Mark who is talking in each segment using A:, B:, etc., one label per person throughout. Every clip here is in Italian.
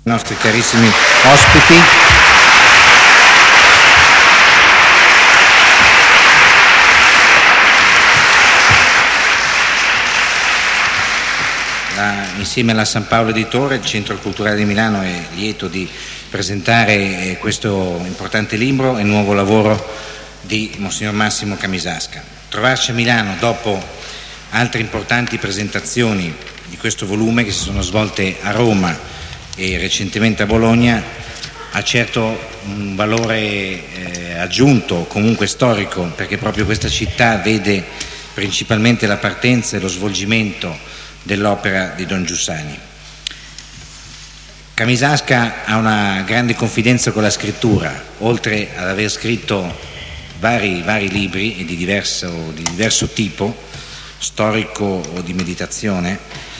A: I nostri carissimi ospiti. Insieme alla San Paolo Editore, il Centro Culturale di Milano è lieto di presentare questo importante libro e il nuovo lavoro di Monsignor Massimo Camisasca. Trovarci a Milano dopo altre importanti presentazioni di questo volume che si sono svolte a Roma e recentemente a Bologna ha certo un valore aggiunto, comunque storico, perché proprio questa città vede principalmente la partenza e lo svolgimento dell'opera di Don Giussani. Camisasca ha una grande confidenza con la scrittura, oltre ad aver scritto vari libri e di diverso tipo, storico o di meditazione.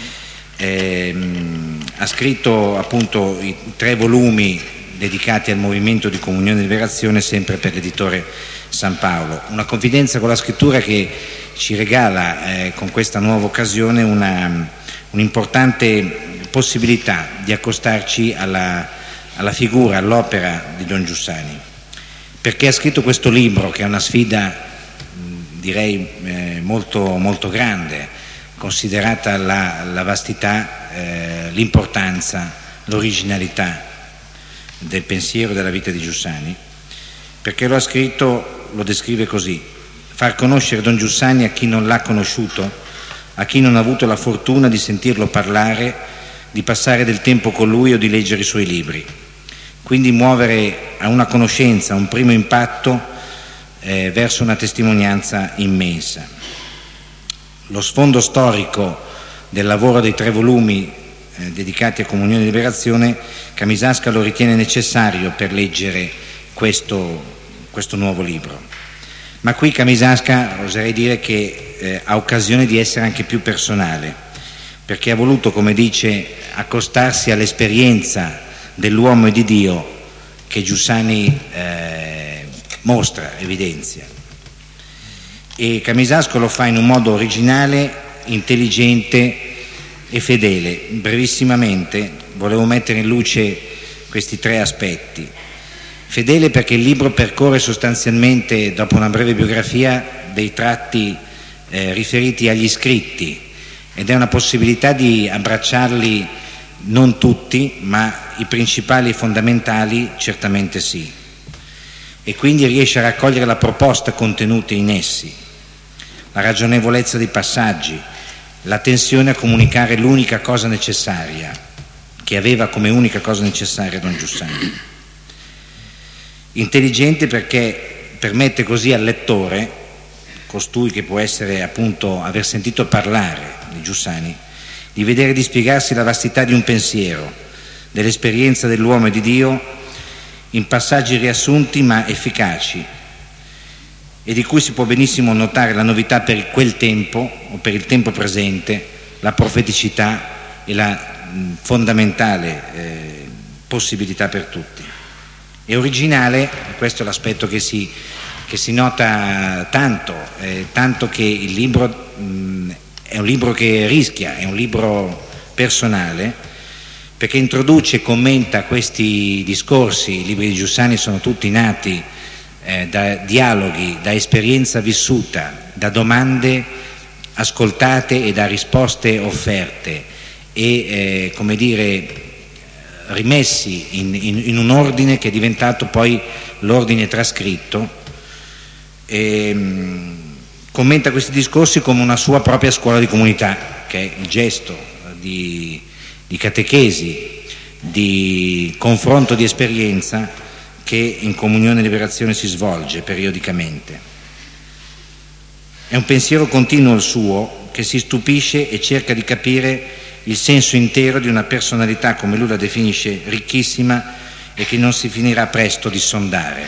A: Ha scritto appunto i 3 volumi dedicati al movimento di Comunione e Liberazione, sempre per l'editore San Paolo. Una confidenza con la scrittura che ci regala con questa nuova occasione un'importante possibilità di accostarci alla figura, all'opera di Don Giussani, perché ha scritto questo libro che è una sfida direi molto, molto grande, considerata la vastità, l'importanza, l'originalità del pensiero e della vita di Giussani, perché lo ha scritto, lo descrive così: far conoscere Don Giussani a chi non l'ha conosciuto, a chi non ha avuto la fortuna di sentirlo parlare, di passare del tempo con lui o di leggere i suoi libri. Quindi muovere a una conoscenza, a un primo impatto verso una testimonianza immensa. Lo sfondo storico del lavoro dei 3 volumi dedicati a Comunione e Liberazione, Camisasca lo ritiene necessario per leggere questo nuovo libro. Ma qui Camisasca oserei dire che ha occasione di essere anche più personale, perché ha voluto, come dice, accostarsi all'esperienza dell'uomo e di Dio che Giussani mostra, evidenzia. E Camisasca lo fa in un modo originale, intelligente e fedele. Brevissimamente volevo mettere in luce questi 3 aspetti. Fedele perché il libro percorre sostanzialmente, dopo una breve biografia, dei tratti riferiti agli scritti, ed è una possibilità di abbracciarli non tutti, ma i principali e fondamentali certamente sì, e quindi riesce a raccogliere la proposta contenuta in essi, la ragionevolezza dei passaggi, l'attenzione a comunicare l'unica cosa necessaria, che aveva come unica cosa necessaria Don Giussani. Intelligente perché permette così al lettore, costui che può essere appunto aver sentito parlare di Giussani, di vedere e di spiegarsi la vastità di un pensiero, dell'esperienza dell'uomo e di Dio in passaggi riassunti ma efficaci, e di cui si può benissimo notare la novità per quel tempo o per il tempo presente, la profeticità e la fondamentale possibilità per tutti. È originale, questo è l'aspetto che si nota tanto che il libro è un libro che rischia, è un libro personale, perché introduce e commenta questi discorsi. I libri di Giussani sono tutti nati da dialoghi, da esperienza vissuta, da domande ascoltate e da risposte offerte e come dire rimessi in un ordine che è diventato poi l'ordine trascritto. Commenta questi discorsi come una sua propria scuola di comunità, che è il gesto di catechesi, di confronto di esperienza che in Comunione e Liberazione si svolge periodicamente. È un pensiero continuo il suo, che si stupisce e cerca di capire il senso intero di una personalità, come lui la definisce, ricchissima e che non si finirà presto di sondare.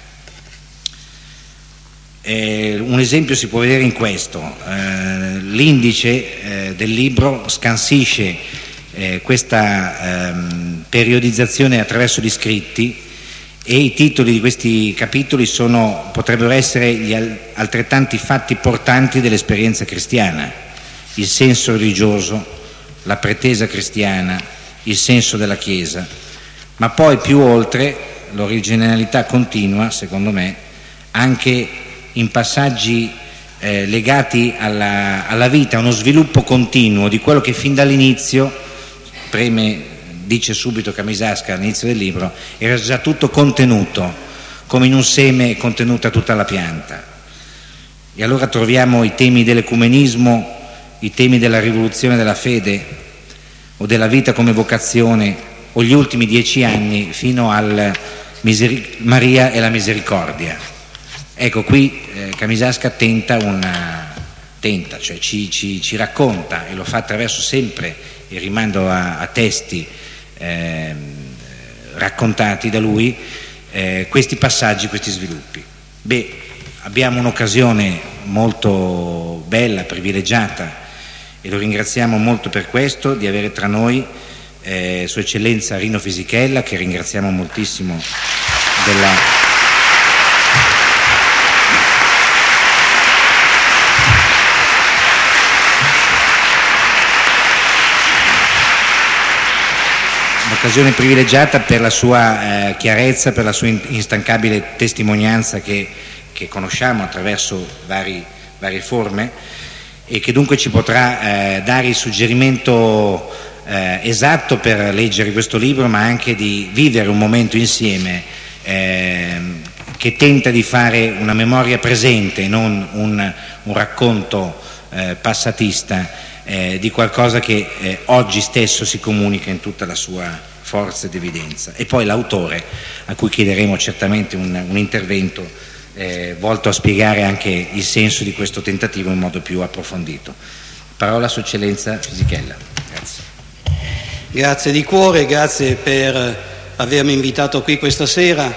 A: Un esempio si può vedere in questo. L'indice del libro scansisce questa periodizzazione attraverso gli scritti, e i titoli di questi capitoli potrebbero essere gli altrettanti fatti portanti dell'esperienza cristiana: il senso religioso, la pretesa cristiana, il senso della Chiesa, ma poi più oltre l'originalità continua, secondo me, anche in passaggi legati alla vita, a uno sviluppo continuo di quello che fin dall'inizio, dice subito Kamisarska all'inizio del libro, era già tutto contenuto, come in un seme è contenuta tutta la pianta. E allora troviamo i temi dell'ecumenismo, i temi della rivoluzione della fede o della vita come vocazione, o gli ultimi 10 anni fino al Maria e la misericordia. Ecco, qui Kamisarska cioè ci racconta, e lo fa attraverso sempre il rimando a testi raccontati da lui, questi passaggi, questi sviluppi. Abbiamo un'occasione molto bella, privilegiata, e lo ringraziamo molto per questo, di avere tra noi Sua Eccellenza Rino Fisichella, che ringraziamo moltissimo un'occasione privilegiata per la sua chiarezza, per la sua instancabile testimonianza che conosciamo attraverso varie forme, e che dunque ci potrà dare il suggerimento esatto per leggere questo libro, ma anche di vivere un momento insieme che tenta di fare una memoria presente, non un racconto passatista di qualcosa che oggi stesso si comunica in tutta la sua forza ed evidenza. E poi l'autore, a cui chiederemo certamente un intervento volto a spiegare anche il senso di questo tentativo in modo più approfondito. Parola a Sua Eccellenza Fisichella. Grazie.
B: Grazie di cuore, grazie per avermi invitato qui questa sera,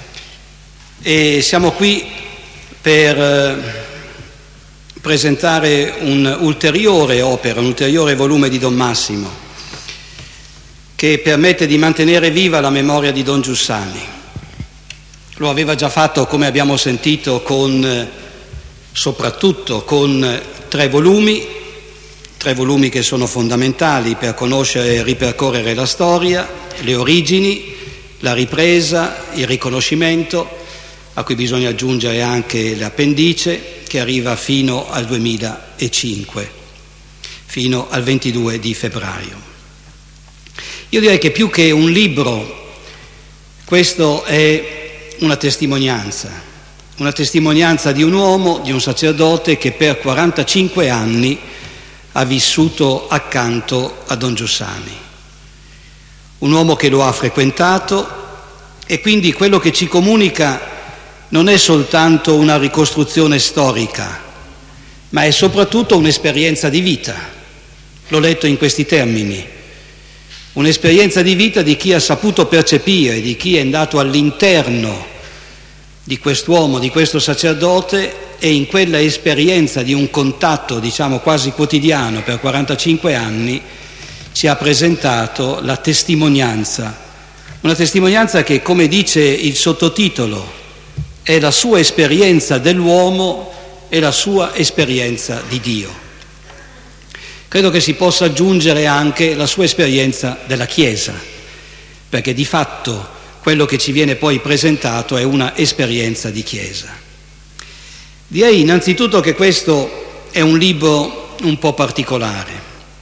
B: e siamo qui per presentare un'ulteriore opera, un ulteriore volume di Don Massimo, che permette di mantenere viva la memoria di Don Giussani. Lo aveva già fatto, come abbiamo sentito, soprattutto con 3 volumi che sono fondamentali per conoscere e ripercorrere la storia, le origini, la ripresa, il riconoscimento, a cui bisogna aggiungere anche l'appendice, che arriva fino al 2005, fino al 22 di febbraio. Io direi che più che un libro, questo è una testimonianza di un uomo, di un sacerdote che per 45 anni ha vissuto accanto a Don Giussani, un uomo che lo ha frequentato, e quindi quello che ci comunica non è soltanto una ricostruzione storica, ma è soprattutto un'esperienza di vita. L'ho letto in questi termini: un'esperienza di vita di chi ha saputo percepire, di chi è andato all'interno di quest'uomo, di questo sacerdote, e in quella esperienza di un contatto, diciamo, quasi quotidiano per 45 anni ci ha presentato la testimonianza, una testimonianza che, come dice il sottotitolo, è la sua esperienza dell'uomo e la sua esperienza di Dio. Credo che si possa aggiungere anche la sua esperienza della Chiesa, perché di fatto quello che ci viene poi presentato è una esperienza di Chiesa. Direi innanzitutto che questo è un libro un po' particolare,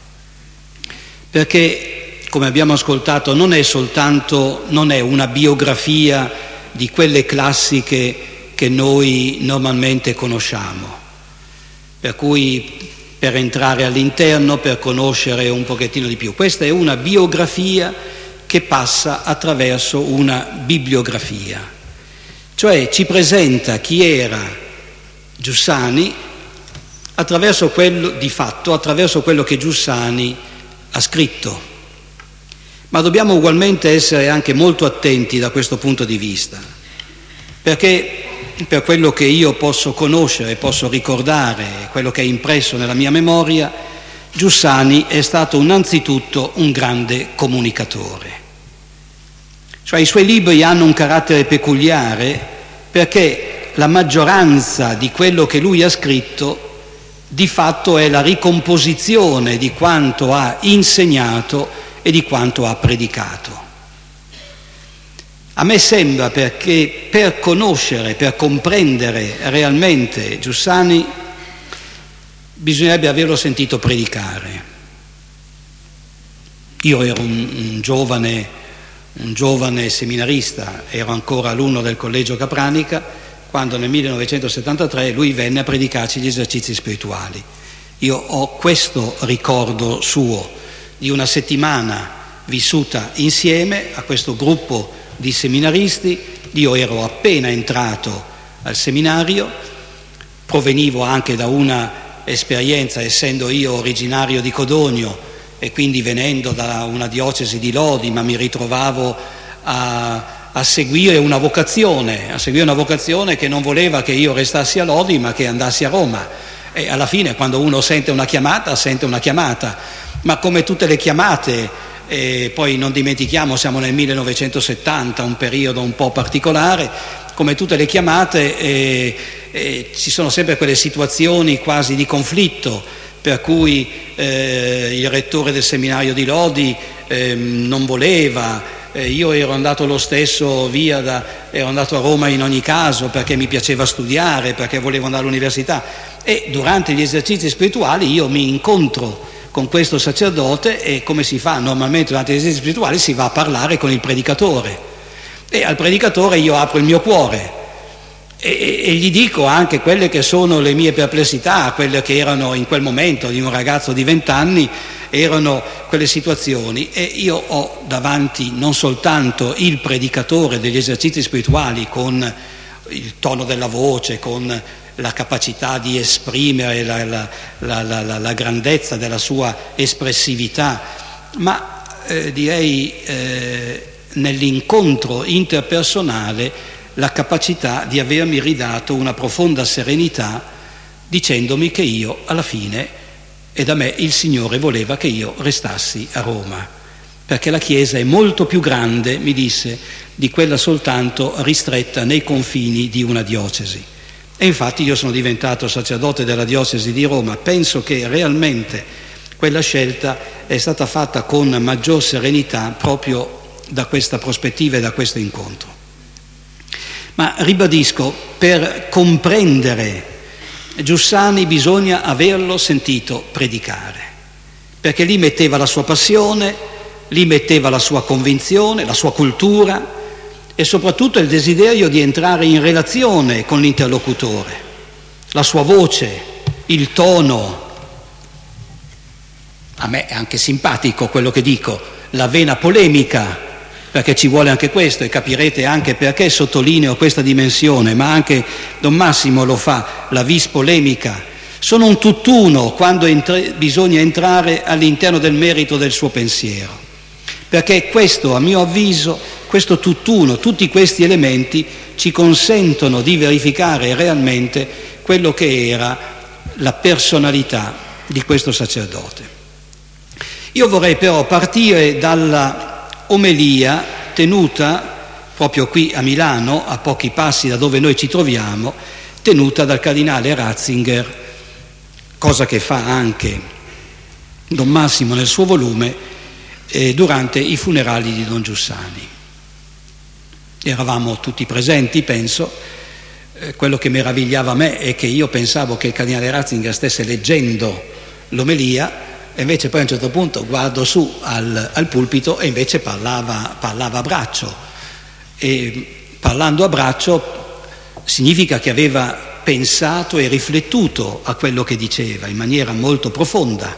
B: perché, come abbiamo ascoltato, non è una biografia di quelle classiche che noi normalmente conosciamo, per cui per entrare all'interno, per conoscere un pochettino di più. Questa è una biografia che passa attraverso una bibliografia, cioè ci presenta chi era Giussani attraverso quello che Giussani ha scritto. Ma dobbiamo ugualmente essere anche molto attenti da questo punto di vista, perché per quello che io posso conoscere, posso ricordare, quello che è impresso nella mia memoria, Giussani è stato innanzitutto un grande comunicatore. Cioè i suoi libri hanno un carattere peculiare perché la maggioranza di quello che lui ha scritto di fatto è la ricomposizione di quanto ha insegnato e di quanto ha predicato. A me sembra perché per conoscere, per comprendere realmente Giussani bisognerebbe averlo sentito predicare. Io ero un giovane seminarista, ero ancora alunno del Collegio Capranica, quando nel 1973 lui venne a predicarci gli esercizi spirituali. Io ho questo ricordo suo, di una settimana vissuta insieme a questo gruppo di seminaristi. Io ero appena entrato al seminario, provenivo anche da una esperienza, essendo io originario di Codogno e quindi venendo da una diocesi di Lodi, ma mi ritrovavo a seguire una vocazione che non voleva che io restassi a Lodi ma che andassi a Roma. E alla fine, quando uno sente una chiamata, ma come tutte le chiamate, poi non dimentichiamo, siamo nel 1970, un periodo un po' particolare, come tutte le chiamate ci sono sempre quelle situazioni quasi di conflitto, per cui il rettore del seminario di Lodi non voleva, io ero andato lo stesso ero andato a Roma in ogni caso perché mi piaceva studiare, perché volevo andare all'università, e durante gli esercizi spirituali io mi incontro con questo sacerdote e, come si fa normalmente durante gli esercizi spirituali, si va a parlare con il predicatore, e al predicatore io apro il mio cuore e gli dico anche quelle che sono le mie perplessità, quelle che erano in quel momento di un ragazzo di 20 anni, erano quelle situazioni, e io ho davanti non soltanto il predicatore degli esercizi spirituali con il tono della voce, con la capacità di esprimere la grandezza della sua espressività, ma direi nell'incontro interpersonale la capacità di avermi ridato una profonda serenità, dicendomi che io alla fine, e da me il Signore voleva che io restassi a Roma, perché la Chiesa è molto più grande, mi disse, di quella soltanto ristretta nei confini di una diocesi. E infatti io sono diventato sacerdote della diocesi di Roma. Penso che realmente quella scelta è stata fatta con maggior serenità proprio da questa prospettiva e da questo incontro. Ma ribadisco, per comprendere Giussani bisogna averlo sentito predicare, perché lì metteva la sua passione, lì metteva la sua convinzione, la sua cultura e soprattutto il desiderio di entrare in relazione con l'interlocutore, la sua voce, il tono. A me è anche simpatico quello che dico, la vena polemica, perché ci vuole anche questo, e capirete anche perché sottolineo questa dimensione, ma anche Don Massimo lo fa, la vis polemica. Sono un tutt'uno quando bisogna entrare all'interno del merito del suo pensiero, perché questo, a mio avviso, questo tutt'uno, tutti questi elementi ci consentono di verificare realmente quello che era la personalità di questo sacerdote. Io vorrei però partire dalla omelia tenuta proprio qui a Milano, a pochi passi da dove noi ci troviamo, tenuta dal cardinale Ratzinger, cosa che fa anche Don Massimo nel suo volume, durante i funerali di Don Giussani. Eravamo tutti presenti, penso. Quello che meravigliava a me è che io pensavo che il cardinale Ratzinger stesse leggendo l'omelia, e invece poi a un certo punto guardo su al pulpito e invece parlava a braccio, e parlando a braccio significa che aveva pensato e riflettuto a quello che diceva in maniera molto profonda.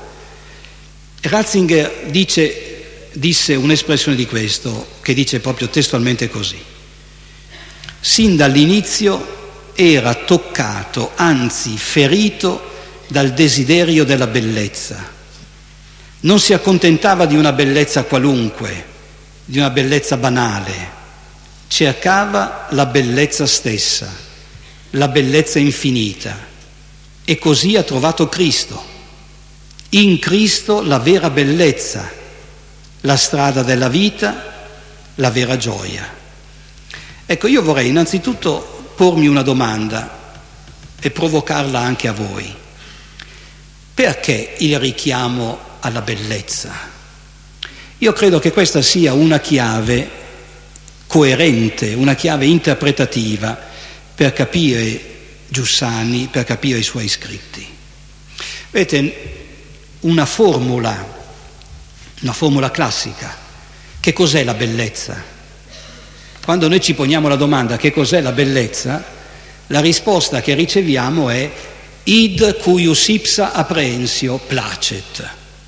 B: Ratzinger disse un'espressione di questo, che dice proprio testualmente così: sin dall'inizio era toccato, anzi ferito dal desiderio della bellezza. Non si accontentava di una bellezza qualunque, di una bellezza banale, cercava la bellezza stessa, la bellezza infinita, e così ha trovato Cristo. In Cristo la vera bellezza, la strada della vita, la vera gioia. Ecco, io vorrei innanzitutto pormi una domanda e provocarla anche a voi. Perché il richiamo alla bellezza? Io credo che questa sia una chiave coerente, una chiave interpretativa per capire Giussani, per capire i suoi scritti. Vedete, una formula classica. Che cos'è la bellezza? Quando noi ci poniamo la domanda che cos'è la bellezza, la risposta che riceviamo è id cuius ipsa apprehensio placet.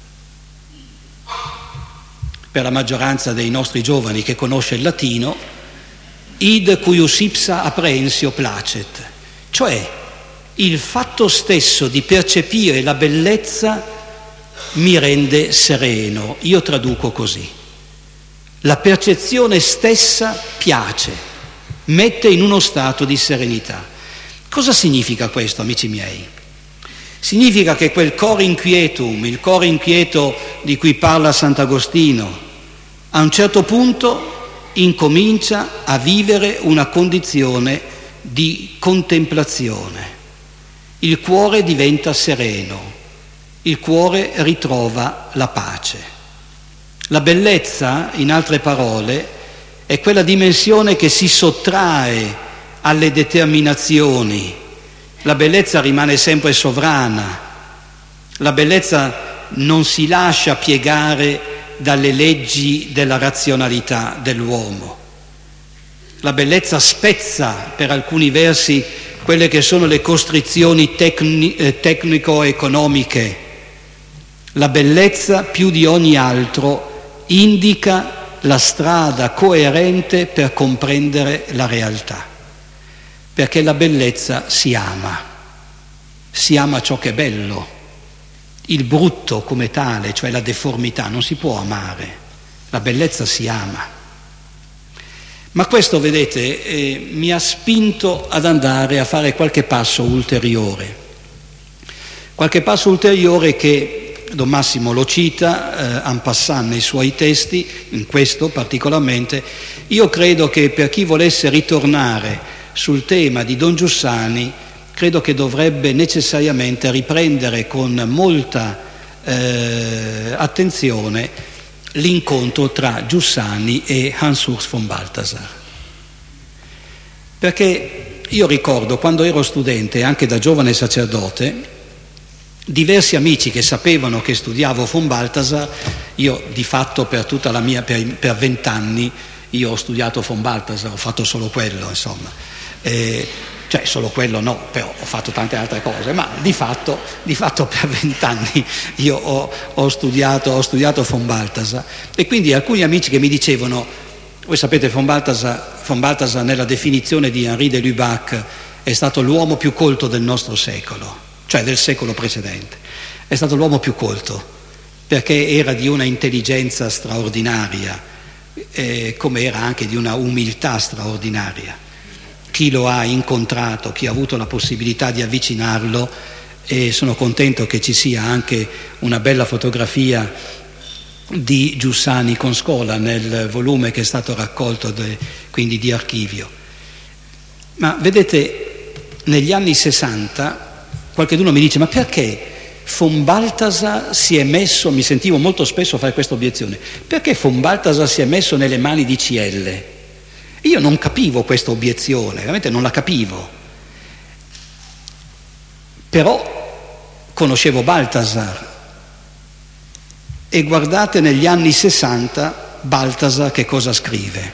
B: Per la maggioranza dei nostri giovani che conosce il latino, id cuius ipsa apprehensio placet, cioè il fatto stesso di percepire la bellezza mi rende sereno. Io traduco così: la percezione stessa piace, mette in uno stato di serenità. Cosa significa questo, amici miei? Significa che quel cor inquietum, il cor inquieto di cui parla Sant'Agostino, a un certo punto incomincia a vivere una condizione di contemplazione. Il cuore diventa sereno, il cuore ritrova la pace. La bellezza, in altre parole, è quella dimensione che si sottrae alle determinazioni. La bellezza rimane sempre sovrana. La bellezza non si lascia piegare dalle leggi della razionalità dell'uomo. La bellezza spezza per alcuni versi quelle che sono le costrizioni tecnico-economiche. La bellezza, più di ogni altro, indica la strada coerente per comprendere la realtà, perché la bellezza si ama ciò che è bello, il brutto come tale, cioè la deformità, non si può amare, la bellezza si ama. Ma questo, vedete, mi ha spinto ad andare a fare qualche passo ulteriore che Don Massimo lo cita en passant nei suoi testi, in questo particolarmente. Io credo che per chi volesse ritornare sul tema di Don Giussani, credo che dovrebbe necessariamente riprendere con molta attenzione l'incontro tra Giussani e Hans Urs von Balthasar. Perché io ricordo, quando ero studente, anche da giovane sacerdote, diversi amici che sapevano che studiavo von Balthasar. Io di fatto per 20 anni io ho studiato von Balthasar, ho fatto solo quello, insomma, cioè solo quello no, però ho fatto tante altre cose, ma di fatto per 20 anni io ho studiato von Balthasar. E quindi alcuni amici che mi dicevano: voi sapete, von Balthasar nella definizione di Henri de Lubac è stato l'uomo più colto del nostro secolo, cioè del secolo precedente. È stato l'uomo più colto perché era di una intelligenza straordinaria, come era anche di una umiltà straordinaria. Chi lo ha incontrato, chi ha avuto la possibilità di avvicinarlo, e sono contento che ci sia anche una bella fotografia di Giussani con Scola nel volume che è stato raccolto quindi di archivio. Ma vedete, negli anni 60 qualcuno mi dice: ma perché von Balthasar si è messo, mi sentivo molto spesso fare questa obiezione, perché von Balthasar si è messo nelle mani di CL? Io non capivo questa obiezione, veramente non la capivo, però conoscevo Balthasar. E guardate negli anni 60 Balthasar che cosa scrive: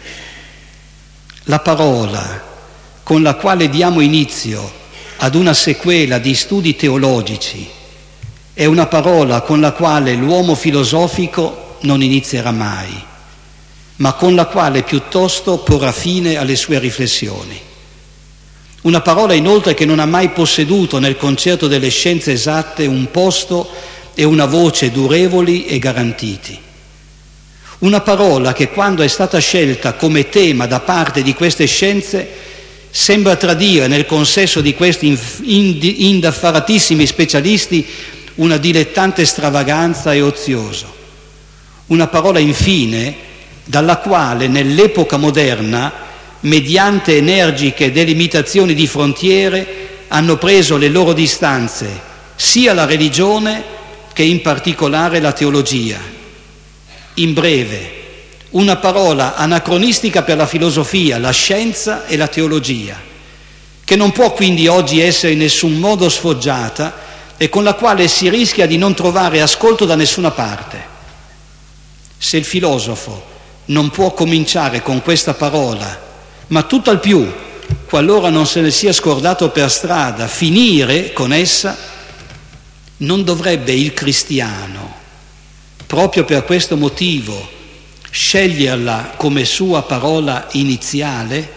B: la parola con la quale diamo inizio ad una sequela di studi teologici è una parola con la quale l'uomo filosofico non inizierà mai, ma con la quale piuttosto porrà fine alle sue riflessioni. Una parola inoltre che non ha mai posseduto nel concerto delle scienze esatte un posto e una voce durevoli e garantiti. Una parola che, quando è stata scelta come tema da parte di queste scienze, sembra tradire nel consesso di questi indaffaratissimi specialisti una dilettante stravaganza e ozioso. Una parola, infine, dalla quale nell'epoca moderna, mediante energiche delimitazioni di frontiere, hanno preso le loro distanze sia la religione che in particolare la teologia. In breve, una parola anacronistica per la filosofia, la scienza e la teologia, che non può quindi oggi essere in nessun modo sfoggiata e con la quale si rischia di non trovare ascolto da nessuna parte. Se il filosofo non può cominciare con questa parola, ma tutt'al più, qualora non se ne sia scordato per strada, finire con essa, non dovrebbe il cristiano, proprio per questo motivo, sceglierla come sua parola iniziale?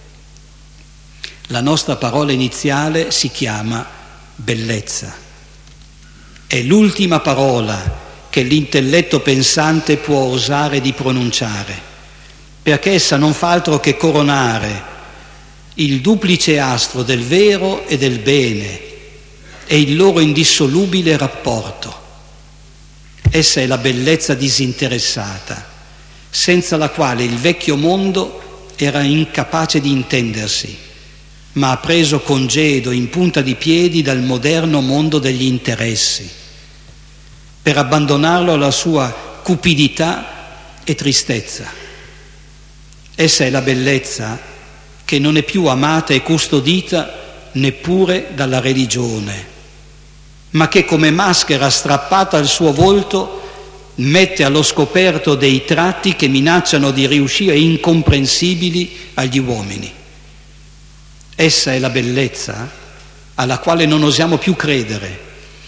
B: La nostra parola iniziale si chiama bellezza. È l'ultima parola che l'intelletto pensante può osare di pronunciare, perché essa non fa altro che coronare il duplice astro del vero e del bene e il loro indissolubile rapporto. Essa è la bellezza disinteressata, senza la quale il vecchio mondo era incapace di intendersi, ma ha preso congedo in punta di piedi dal moderno mondo degli interessi, per abbandonarlo alla sua cupidità e tristezza. Essa è la bellezza che non è più amata e custodita neppure dalla religione, ma che come maschera strappata al suo volto mette allo scoperto dei tratti che minacciano di riuscire incomprensibili agli uomini. Essa è la bellezza alla quale non osiamo più credere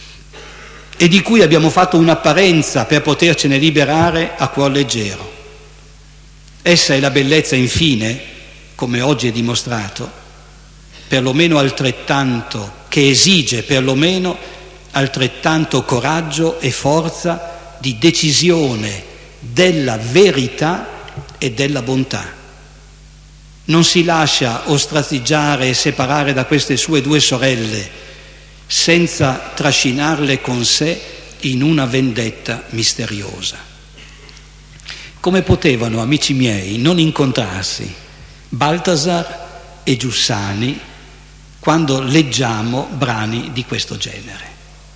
B: e di cui abbiamo fatto un'apparenza per potercene liberare a cuor leggero. Essa è la bellezza, infine, come oggi è dimostrato, perlomeno altrettanto, che esige perlomeno altrettanto coraggio e forza di decisione della verità e della bontà. Non si lascia ostracizzare e separare da queste sue due sorelle senza trascinarle con sé in una vendetta misteriosa. Come potevano, amici miei, non incontrarsi Balthasar e Giussani quando leggiamo brani di questo genere?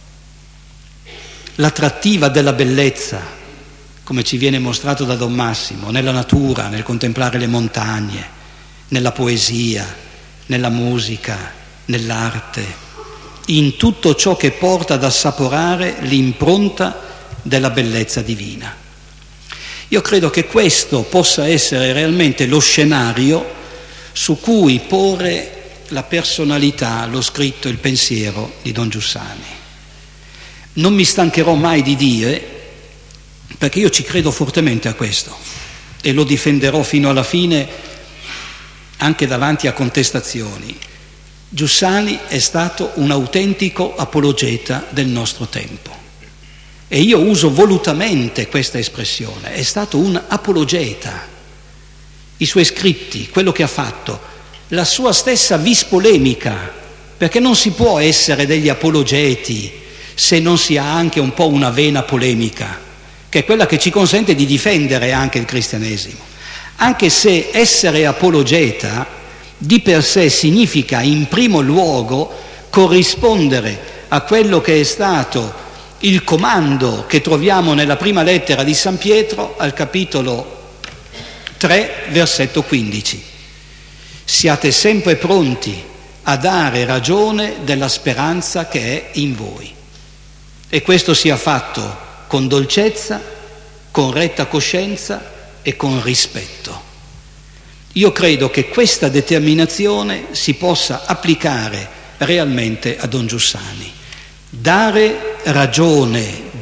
B: L'attrattiva della bellezza, come ci viene mostrato da Don Massimo, nella natura, nel contemplare le montagne, nella poesia, nella musica, nell'arte, in tutto ciò che porta ad assaporare l'impronta della bellezza divina. Io credo che questo possa essere realmente lo scenario su cui porre la personalità, lo scritto, il pensiero di Don Giussani. Non mi stancherò mai di dire, perché io ci credo fortemente a questo e lo difenderò fino alla fine anche davanti a contestazioni. Giussani è stato un autentico apologeta del nostro tempo e io uso volutamente questa espressione, è stato un apologeta. I suoi scritti, quello che ha fatto, la sua stessa vis polemica, perché non si può essere degli apologeti se non si ha anche un po' una vena polemica, che è quella che ci consente di difendere anche il cristianesimo. Anche se essere apologeta di per sé significa in primo luogo corrispondere a quello che è stato il comando che troviamo nella prima lettera di San Pietro al capitolo 3, versetto 15. Siate sempre pronti a dare ragione della speranza che è in voi. E questo sia fatto con dolcezza, con retta coscienza e con rispetto. Io credo che questa determinazione si possa applicare realmente a Don Giussani. Dare ragione.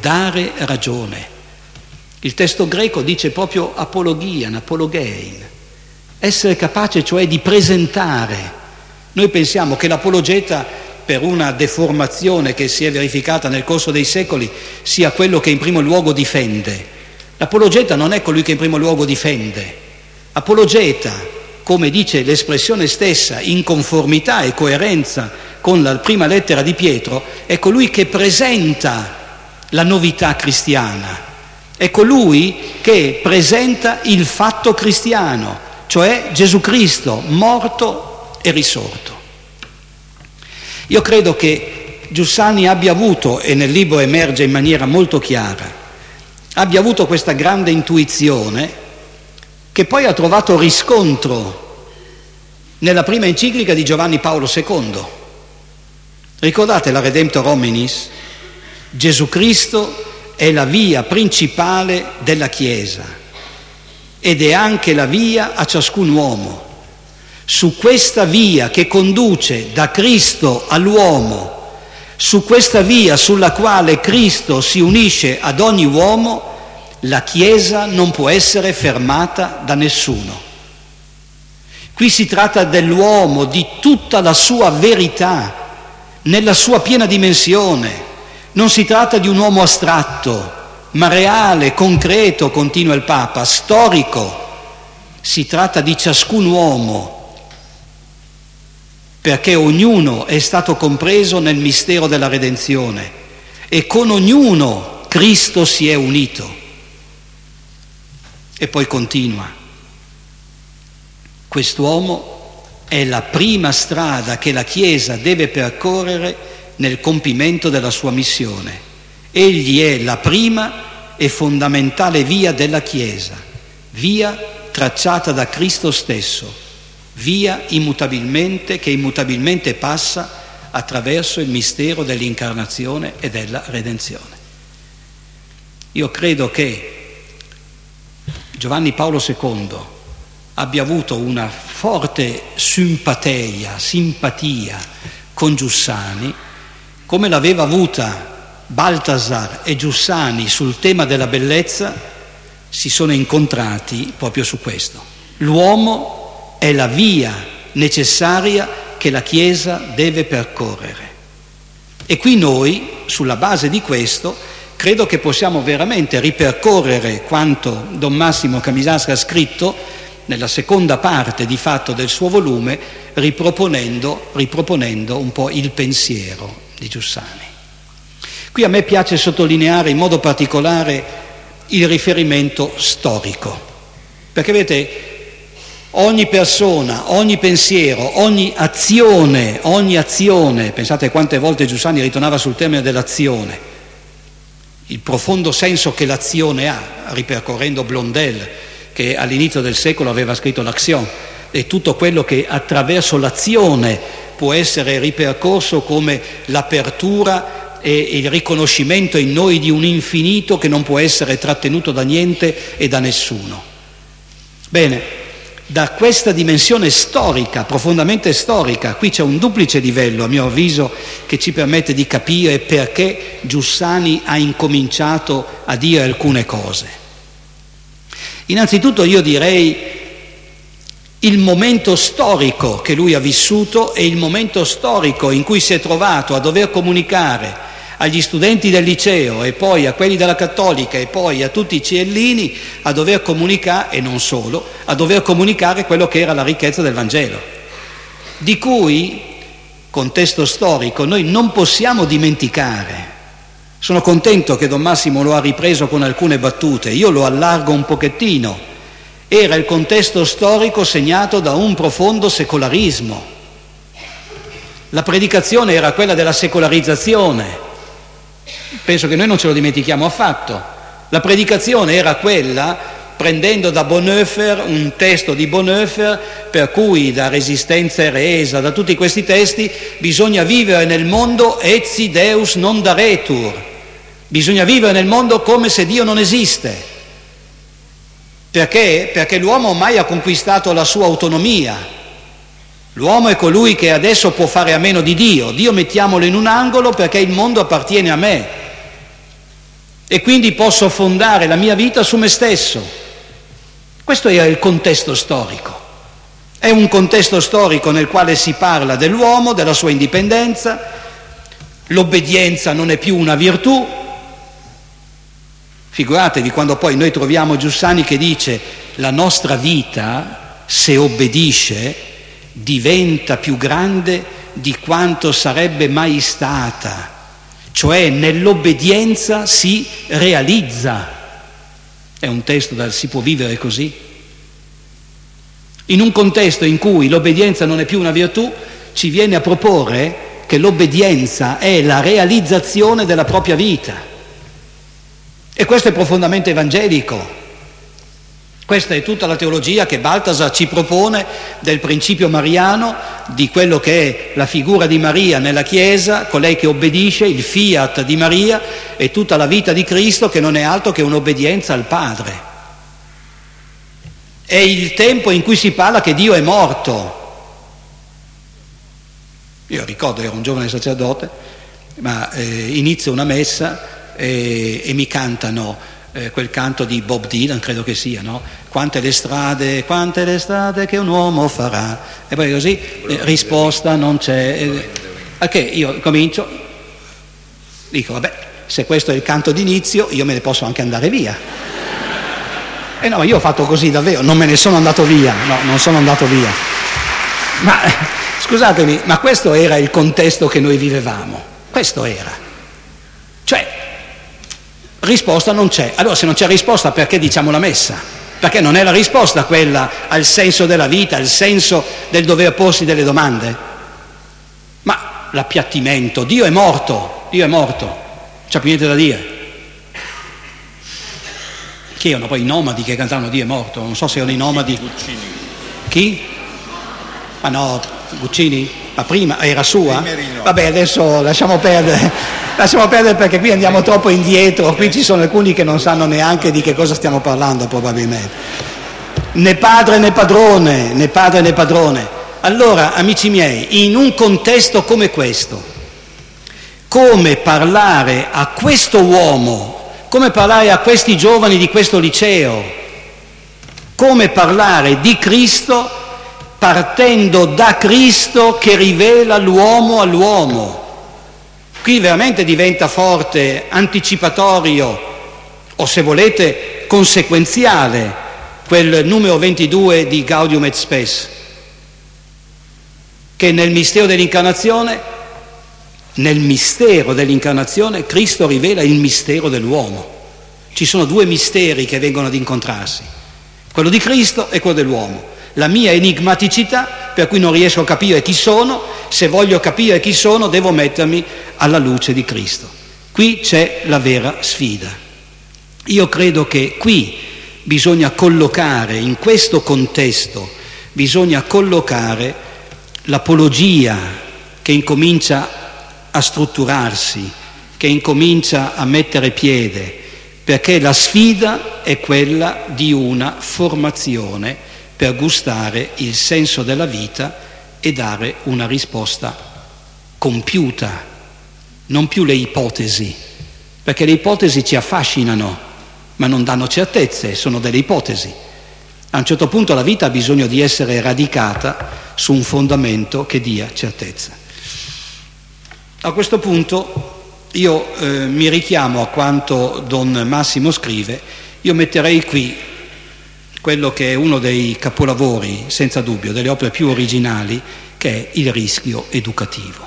B: Il testo greco dice proprio apologian, apologein, essere capace cioè di presentare. Noi pensiamo che l'apologeta, per una deformazione che si è verificata nel corso dei secoli, sia quello che in primo luogo difende. L'apologeta non è colui che in primo luogo difende. Apologeta, come dice l'espressione stessa, in conformità e coerenza con la prima lettera di Pietro, è colui che presenta la novità cristiana, è colui che presenta il fatto cristiano, cioè Gesù Cristo morto e risorto. Io credo che Giussani abbia avuto, e nel libro emerge in maniera molto chiara, abbia avuto questa grande intuizione che poi ha trovato riscontro nella prima enciclica di Giovanni Paolo II. Ricordate la Redemptor Hominis? Gesù Cristo è la via principale della Chiesa ed è anche la via a ciascun uomo. Su questa via che conduce da Cristo all'uomo, su questa via sulla quale Cristo si unisce ad ogni uomo, la Chiesa non può essere fermata da nessuno. Qui si tratta dell'uomo, di tutta la sua verità, nella sua piena dimensione. Non si tratta di un uomo astratto, ma reale, concreto, continua il Papa, storico. Si tratta di ciascun uomo, perché ognuno è stato compreso nel mistero della redenzione e con ognuno Cristo si è unito. E poi continua: quest'uomo è la prima strada che la Chiesa deve percorrere nel compimento della sua missione. Egli è la prima e fondamentale via della Chiesa, via tracciata da Cristo stesso, via immutabilmente, che immutabilmente passa attraverso il mistero dell'incarnazione e della redenzione. Io credo che Giovanni Paolo II abbia avuto una forte simpatia con Giussani, come l'aveva avuta Balthasar e Giussani sul tema della bellezza. Si sono incontrati proprio su questo. L'uomo è la via necessaria che la Chiesa deve percorrere. E qui noi, sulla base di questo, credo che possiamo veramente ripercorrere quanto Don Massimo Camisasca ha scritto nella seconda parte di fatto del suo volume, riproponendo un po' il pensiero di Giussani. Qui a me piace sottolineare in modo particolare il riferimento storico, perché vedete, ogni persona, ogni pensiero, ogni azione, pensate quante volte Giussani ritornava sul termine dell'azione, il profondo senso che l'azione ha, ripercorrendo Blondel, che all'inizio del secolo aveva scritto l'action, e tutto quello che attraverso l'azione può essere ripercorso come l'apertura e il riconoscimento in noi di un infinito che non può essere trattenuto da niente e da nessuno. Bene, da questa dimensione storica, profondamente storica, qui c'è un duplice livello, a mio avviso, che ci permette di capire perché Giussani ha incominciato a dire alcune cose. Innanzitutto io direi il momento storico che lui ha vissuto e il momento storico in cui si è trovato a dover comunicare agli studenti del liceo e poi a quelli della Cattolica e poi a tutti i ciellini, a dover comunicare, e non solo, a dover comunicare quello che era la ricchezza del Vangelo, di cui, contesto storico, noi non possiamo dimenticare. Sono contento che Don Massimo lo ha ripreso con alcune battute, io lo allargo un pochettino. Era il contesto storico segnato da un profondo secolarismo. La predicazione era quella della secolarizzazione. Penso che noi non ce lo dimentichiamo affatto. La predicazione era quella, prendendo da Bonhoeffer un testo di Bonhoeffer, per cui da Resistenza e Resa, da tutti questi testi, bisogna vivere nel mondo etsi Deus non daretur, bisogna vivere nel mondo come se Dio non esiste. Perché? Perché l'uomo ormai ha conquistato la sua autonomia. L'uomo è colui che adesso può fare a meno di Dio. Dio mettiamolo in un angolo perché il mondo appartiene a me e quindi posso fondare la mia vita su me stesso. Questo è il contesto storico. È un contesto storico nel quale si parla dell'uomo, della sua indipendenza, l'obbedienza non è più una virtù. Figuratevi quando poi noi troviamo Giussani che dice: la nostra vita, se obbedisce, diventa più grande di quanto sarebbe mai stata, cioè nell'obbedienza si realizza. È un testo da si può vivere così. In un contesto in cui l'obbedienza non è più una virtù, ci viene a proporre che l'obbedienza è la realizzazione della propria vita. E questo è profondamente evangelico. Questa è tutta la teologia che Balthasar ci propone del principio mariano, di quello che è la figura di Maria nella Chiesa, colei che obbedisce, il fiat di Maria, e tutta la vita di Cristo che non è altro che un'obbedienza al Padre. È il tempo in cui si parla che Dio è morto. Io ricordo, ero un giovane sacerdote, ma inizio una messa e mi cantano quel canto di Bob Dylan, credo che sia, no? Quante le strade che un uomo farà, e poi così risposta non c'è. Che io comincio, dico vabbè, se questo è il canto d'inizio io me ne posso anche andare via. E no, io ho fatto così davvero, non me ne sono andato via, no, non sono andato via. Ma scusatemi, ma questo era il contesto che noi vivevamo, questo era. Cioè, risposta non c'è. Allora, se non c'è risposta, perché diciamo la messa? Perché non è la risposta quella al senso della vita, al senso del dover porsi delle domande? Ma l'appiattimento, Dio è morto, non c'è più niente da dire. Chi erano poi i nomadi che cantavano Dio è morto? Non so se erano i nomadi.
C: Guccini.
B: Chi? Ma no, Guccini? Ma prima era sua?
C: No.
B: Vabbè, adesso lasciamo perdere perché qui andiamo troppo indietro, qui ci sono alcuni che non sanno neanche di che cosa stiamo parlando probabilmente. Né padre né padrone. Allora, amici miei, in un contesto come questo, come parlare a questo uomo, come parlare a questi giovani di questo liceo, come parlare di Cristo partendo da Cristo che rivela l'uomo all'uomo. Qui veramente diventa forte, anticipatorio o, se volete, conseguenziale quel numero 22 di Gaudium et Spes, che nel mistero dell'incarnazione Cristo rivela il mistero dell'uomo. Ci sono due misteri che vengono ad incontrarsi, quello di Cristo e quello dell'uomo. La mia enigmaticità, per cui non riesco a capire chi sono, se voglio capire chi sono devo mettermi alla luce di Cristo. Qui c'è la vera sfida. Io credo che qui bisogna collocare, in questo contesto, bisogna collocare l'apologia che incomincia a strutturarsi, che incomincia a mettere piede, perché la sfida è quella di una formazione per gustare il senso della vita e dare una risposta compiuta, non più le ipotesi, perché le ipotesi ci affascinano, ma non danno certezze, sono delle ipotesi. A un certo punto la vita ha bisogno di essere radicata su un fondamento che dia certezza. A questo punto io mi richiamo a quanto Don Massimo scrive, io metterei qui quello che è uno dei capolavori, senza dubbio, delle opere più originali, che è il rischio educativo.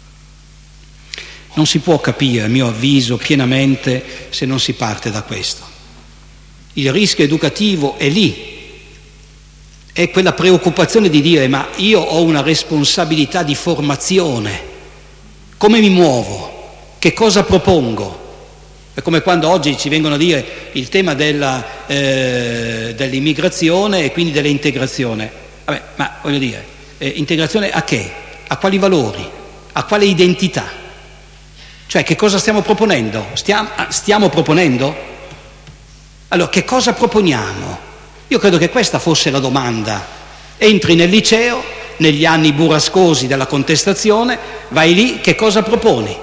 B: Non si può capire, a mio avviso, pienamente se non si parte da questo. Il rischio educativo è lì, è quella preoccupazione di dire ma io ho una responsabilità di formazione, come mi muovo, che cosa propongo? È come quando oggi ci vengono a dire il tema dell'immigrazione e quindi dell'integrazione. Vabbè, ma voglio dire, integrazione a che? A quali valori? A quale identità? Cioè, che cosa stiamo proponendo? Stiamo proponendo? Allora, che cosa proponiamo? Io credo che questa fosse la domanda. Entri nel liceo, negli anni burrascosi della contestazione, vai lì, che cosa proponi?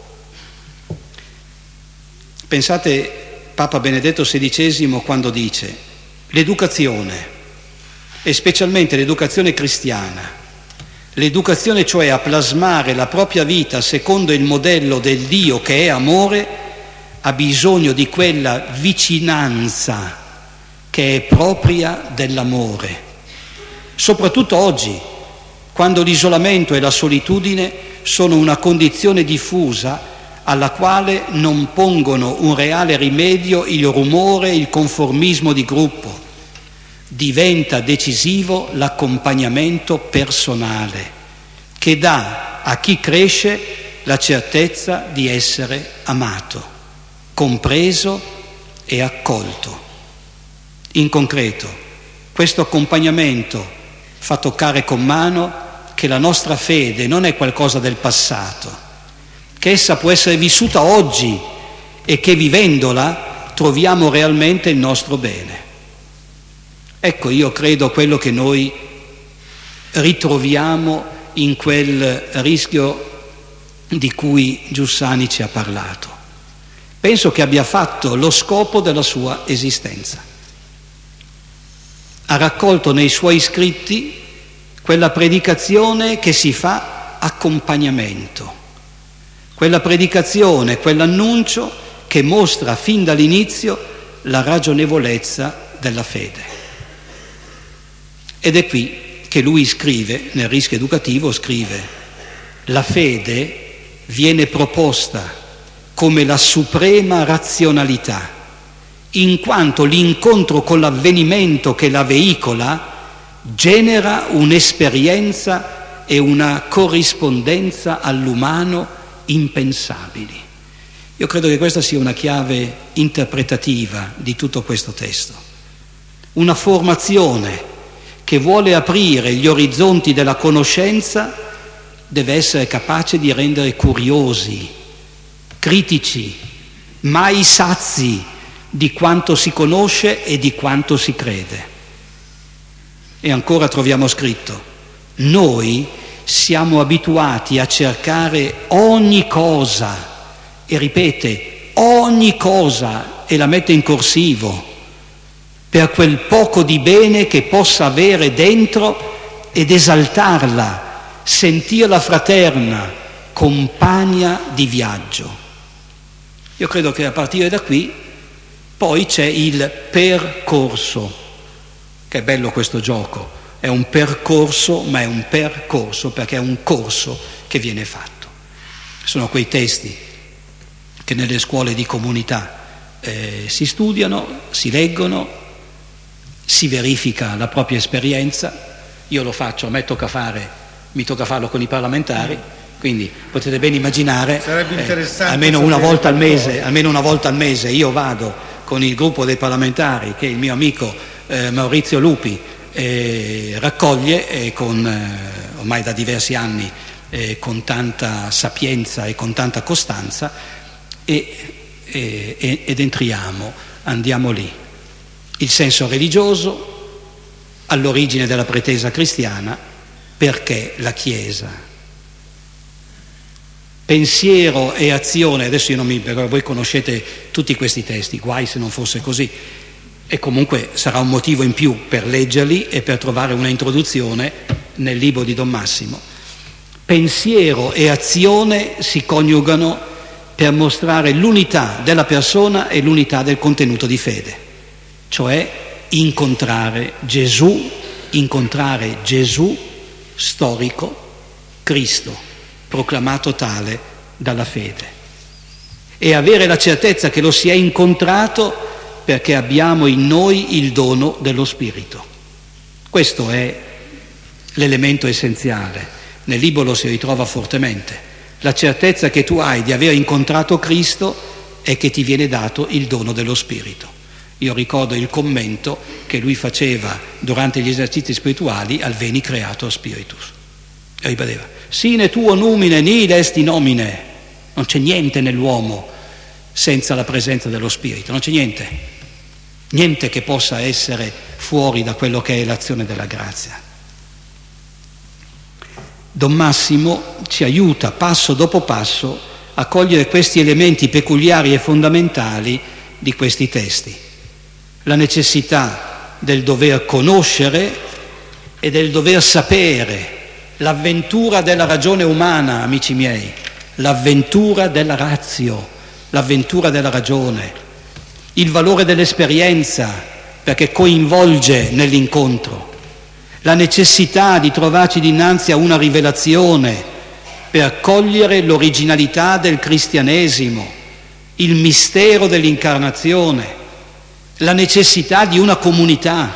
B: Pensate Papa Benedetto XVI quando dice l'educazione, e specialmente l'educazione cristiana, l'educazione cioè a plasmare la propria vita secondo il modello del Dio che è amore, ha bisogno di quella vicinanza che è propria dell'amore. Soprattutto oggi, quando l'isolamento e la solitudine sono una condizione diffusa alla quale non pongono un reale rimedio il rumore, il conformismo di gruppo. Diventa decisivo l'accompagnamento personale, che dà a chi cresce la certezza di essere amato, compreso e accolto. In concreto, questo accompagnamento fa toccare con mano che la nostra fede non è qualcosa del passato, che essa può essere vissuta oggi e che vivendola troviamo realmente il nostro bene. Ecco, io credo quello che noi ritroviamo in quel rischio di cui Giussani ci ha parlato. Penso che abbia fatto lo scopo della sua esistenza. Ha raccolto nei suoi scritti quella predicazione che si fa accompagnamento, quella predicazione, quell'annuncio che mostra fin dall'inizio la ragionevolezza della fede. Ed è qui che lui scrive, nel Rischio Educativo scrive: la fede viene proposta come la suprema razionalità, in quanto l'incontro con l'avvenimento che la veicola genera un'esperienza e una corrispondenza all'umano impensabili. Io credo che questa sia una chiave interpretativa di tutto questo testo. Una formazione che vuole aprire gli orizzonti della conoscenza deve essere capace di rendere curiosi, critici, mai sazi di quanto si conosce e di quanto si crede. E ancora troviamo scritto: noi siamo abituati a cercare ogni cosa, e ripete ogni cosa, e la mette in corsivo, per quel poco di bene che possa avere dentro ed esaltarla, sentirla fraterna, compagna di viaggio. Io credo che a partire da qui poi c'è il percorso, che è bello questo gioco, è un percorso, ma è un percorso perché è un corso che viene fatto. Sono quei testi che nelle scuole di comunità si studiano, si leggono, si verifica la propria esperienza. Io lo faccio, a me mi tocca farlo con i parlamentari, quindi potete ben immaginare, almeno una volta al mese io vado con il gruppo dei parlamentari che il mio amico Maurizio Lupi raccoglie ormai da diversi anni con tanta sapienza e con tanta costanza, ed andiamo lì. Il senso religioso all'origine della pretesa cristiana, perché la Chiesa. Pensiero e azione, adesso io non mi, perché voi conoscete tutti questi testi, guai se non fosse così, e comunque sarà un motivo in più per leggerli e per trovare una introduzione nel libro di Don Massimo. Pensiero e azione si coniugano per mostrare l'unità della persona e l'unità del contenuto di fede, cioè incontrare Gesù storico, Cristo, proclamato tale dalla fede, e avere la certezza che lo si è incontrato perché abbiamo in noi il dono dello Spirito. Questo è l'elemento essenziale. Nel libro lo si ritrova fortemente. La certezza che tu hai di aver incontrato Cristo è che ti viene dato il dono dello Spirito. Io ricordo il commento che lui faceva durante gli esercizi spirituali al Veni Creator Spiritus. E ripeteva: sine tuo numine nihil est in homine. Non c'è niente nell'uomo senza la presenza dello Spirito, non c'è niente che possa essere fuori da quello che è l'azione della grazia. Don Massimo ci aiuta passo dopo passo a cogliere questi elementi peculiari e fondamentali di questi testi. La necessità del dover conoscere e del dover sapere, l'avventura della ragione umana, amici miei, l'avventura della ratio, l'avventura della ragione, il valore dell'esperienza perché coinvolge nell'incontro, la necessità di trovarci dinanzi a una rivelazione per cogliere l'originalità del cristianesimo, il mistero dell'incarnazione, la necessità di una comunità.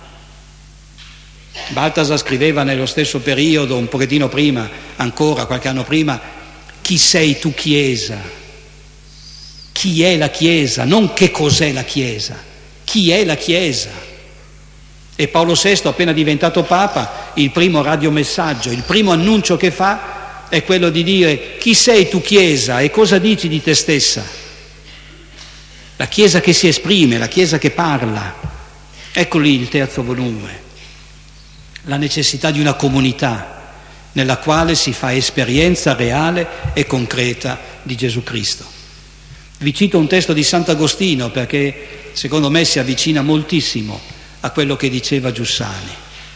B: Balthasar scriveva nello stesso periodo, un pochettino prima, ancora qualche anno prima: chi sei tu Chiesa? Chi è la Chiesa? Non che cos'è la Chiesa, chi è la Chiesa. E Paolo VI, appena diventato Papa, il primo radiomessaggio, il primo annuncio che fa è quello di dire: chi sei tu Chiesa e cosa dici di te stessa? La Chiesa che si esprime, la Chiesa che parla. Ecco lì il terzo volume, la necessità di una comunità nella quale si fa esperienza reale e concreta di Gesù Cristo. Vi cito un testo di Sant'Agostino perché secondo me si avvicina moltissimo a quello che diceva Giussani.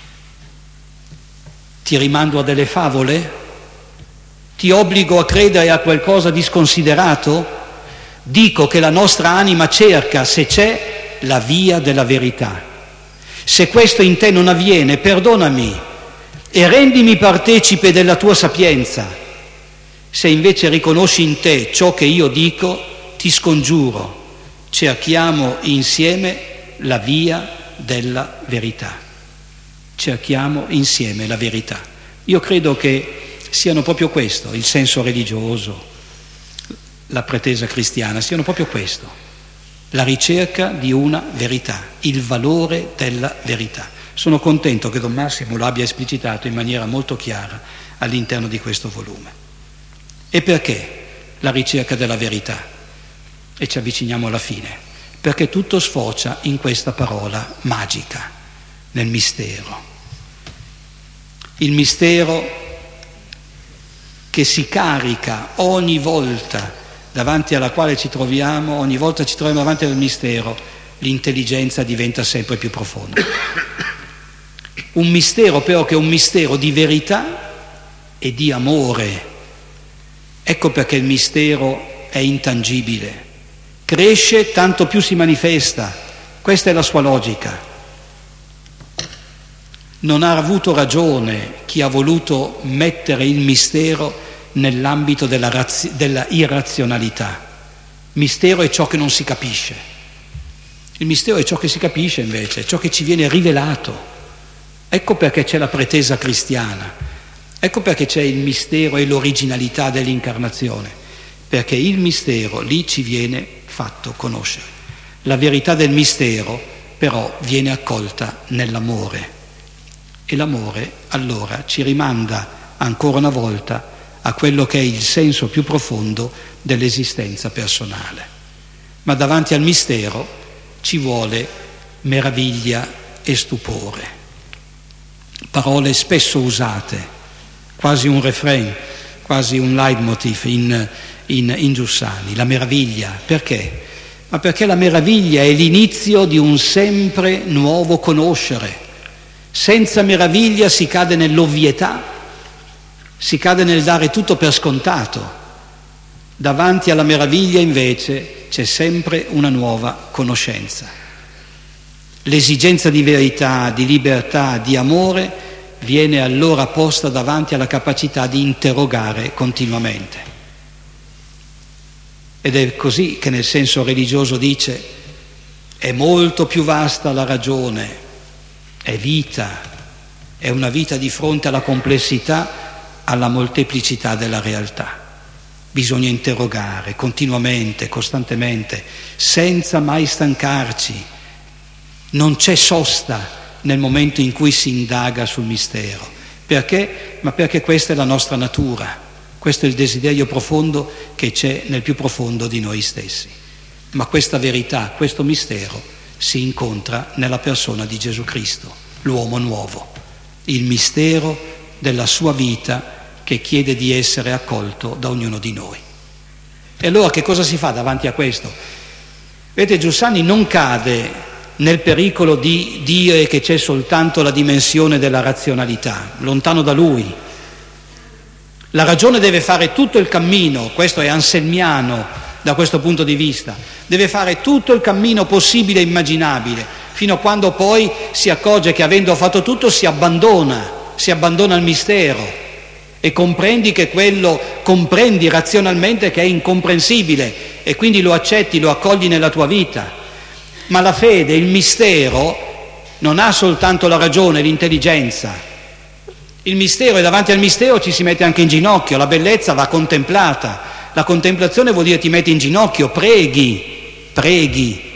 B: Ti rimando a delle favole? Ti obbligo a credere a qualcosa di sconsiderato? Dico che la nostra anima cerca, se c'è, la via della verità. Se questo in te non avviene, perdonami e rendimi partecipe della tua sapienza. Se invece riconosci in te ciò che io dico, ti scongiuro, cerchiamo insieme la via della verità. Cerchiamo insieme la verità. Io credo che siano proprio questo, il senso religioso, la pretesa cristiana, siano proprio questo, la ricerca di una verità, il valore della verità. Sono contento che Don Massimo lo abbia esplicitato in maniera molto chiara all'interno di questo volume. E perché la ricerca della verità? E ci avviciniamo alla fine. Perché tutto sfocia in questa parola magica, nel mistero. Il mistero che si carica ogni volta davanti alla quale ci troviamo, ogni volta ci troviamo davanti al mistero, l'intelligenza diventa sempre più profonda. Un mistero però che è un mistero di verità e di amore. Ecco perché il mistero è intangibile. Cresce tanto più si manifesta. Questa è la sua logica. Non ha avuto ragione chi ha voluto mettere il mistero nell'ambito della irrazionalità. Mistero è ciò che non si capisce. Il mistero è ciò che si capisce invece, è ciò che ci viene rivelato. Ecco perché c'è la pretesa cristiana, ecco perché c'è il mistero e l'originalità dell'incarnazione, perché il mistero lì ci viene fatto conoscere. La verità del mistero però viene accolta nell'amore e l'amore allora ci rimanda ancora una volta a quello che è il senso più profondo dell'esistenza personale. Ma davanti al mistero ci vuole meraviglia e stupore. Parole spesso usate, quasi un refrain, quasi un leitmotiv in Giussani, la meraviglia. Perché? Ma perché la meraviglia è l'inizio di un sempre nuovo conoscere. Senza meraviglia si cade nell'ovvietà, si cade nel dare tutto per scontato. Davanti alla meraviglia invece c'è sempre una nuova conoscenza. L'esigenza di verità, di libertà, di amore viene allora posta davanti alla capacità di interrogare continuamente. Ed è così che nel senso religioso dice: è molto più vasta la ragione, è vita, è una vita di fronte alla complessità, alla molteplicità della realtà. Bisogna interrogare continuamente, costantemente, senza mai stancarci. Non c'è sosta nel momento in cui si indaga sul mistero. Perché? Ma perché questa è la nostra natura, questo è il desiderio profondo che c'è nel più profondo di noi stessi. Ma questa verità, questo mistero si incontra nella persona di Gesù Cristo, l'uomo nuovo, il mistero della sua vita che chiede di essere accolto da ognuno di noi. E allora che cosa si fa davanti a questo? Vedete, Giussani non cade nel pericolo di dire che c'è soltanto la dimensione della razionalità, lontano da lui. La ragione deve fare tutto il cammino, questo è anselmiano da questo punto di vista, deve fare tutto il cammino possibile e immaginabile, fino a quando poi si accorge che avendo fatto tutto si abbandona al mistero e comprendi razionalmente che è incomprensibile e quindi lo accetti, lo accogli nella tua vita. Ma la fede, il mistero, non ha soltanto la ragione, l'intelligenza. Il mistero, e davanti al mistero ci si mette anche in ginocchio, la bellezza va contemplata. La contemplazione vuol dire ti metti in ginocchio, preghi,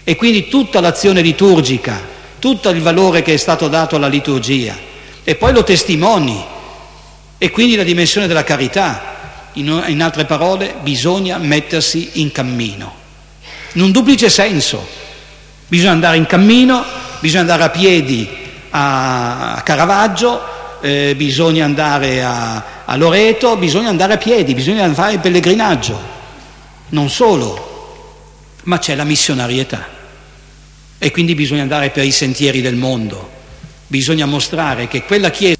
B: E quindi tutta l'azione liturgica, tutto il valore che è stato dato alla liturgia, e poi lo testimoni, e quindi la dimensione della carità. In altre parole, bisogna mettersi in cammino, in un duplice senso. Bisogna andare in cammino, bisogna andare a piedi a Caravaggio, bisogna andare a Loreto, bisogna andare a piedi, bisogna fare il pellegrinaggio. Non solo, ma c'è la missionarietà, e quindi bisogna andare per i sentieri del mondo, bisogna mostrare che quella Chiesa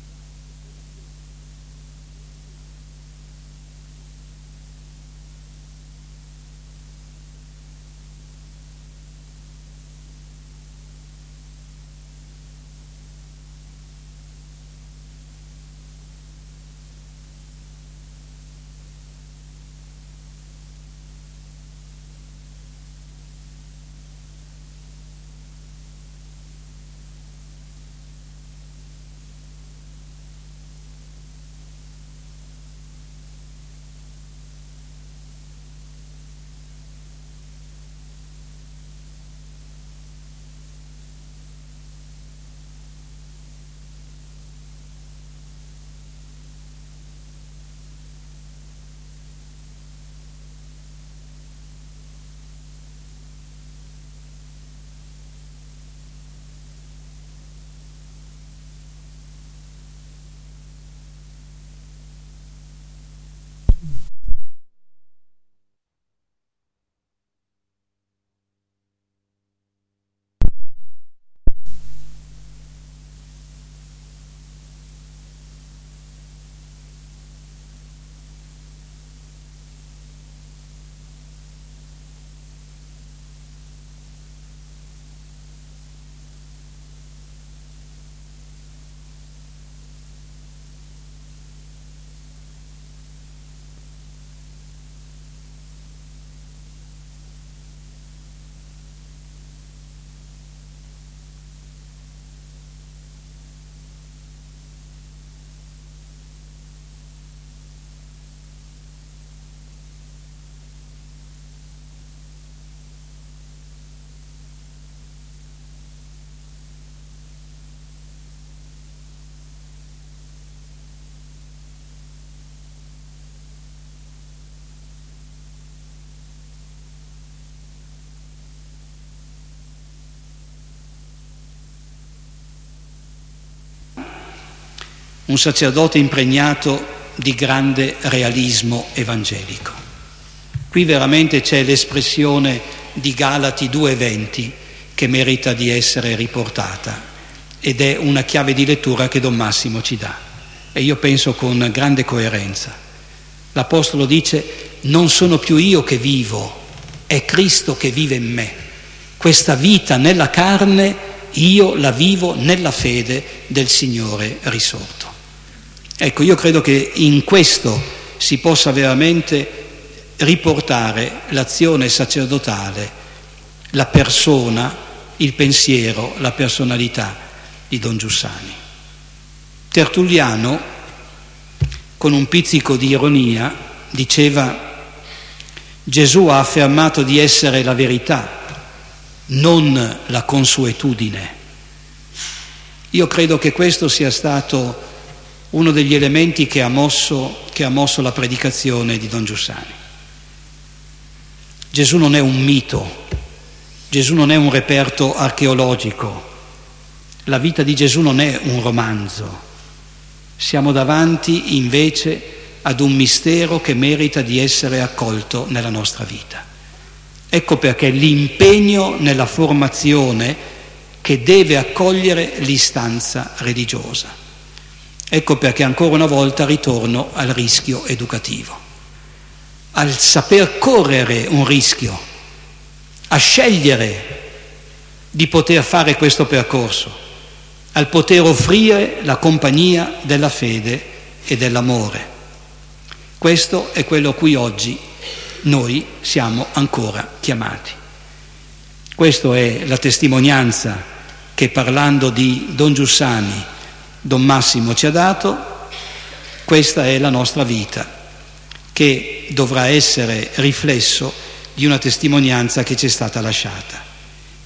B: un sacerdote impregnato di grande realismo evangelico. Qui veramente c'è l'espressione di Galati 2:20 che merita di essere riportata, ed è una chiave di lettura che Don Massimo ci dà, e io penso con grande coerenza. L'Apostolo dice: non sono più io che vivo, è Cristo che vive in me. Questa vita nella carne io la vivo nella fede del Signore risorto. Ecco, io credo che in questo si possa veramente riportare l'azione sacerdotale, la persona, il pensiero, la personalità di Don Giussani. Tertulliano, con un pizzico di ironia, diceva: Gesù ha affermato di essere la verità, non la consuetudine. Io credo che questo sia stato uno degli elementi che ha mosso la predicazione di Don Giussani. Gesù non è un mito, Gesù non è un reperto archeologico, la vita di Gesù non è un romanzo. Siamo davanti invece ad un mistero che merita di essere accolto nella nostra vita. Ecco perché l'impegno nella formazione che deve accogliere l'istanza religiosa. Ecco perché ancora una volta ritorno al rischio educativo, al saper correre un rischio, a scegliere di poter fare questo percorso, al poter offrire la compagnia della fede e dell'amore. Questo è quello a cui oggi noi siamo ancora chiamati. Questa è la testimonianza che, parlando di Don Giussani, Don Massimo ci ha dato. Questa è la nostra vita, che dovrà essere riflesso di una testimonianza che ci è stata lasciata.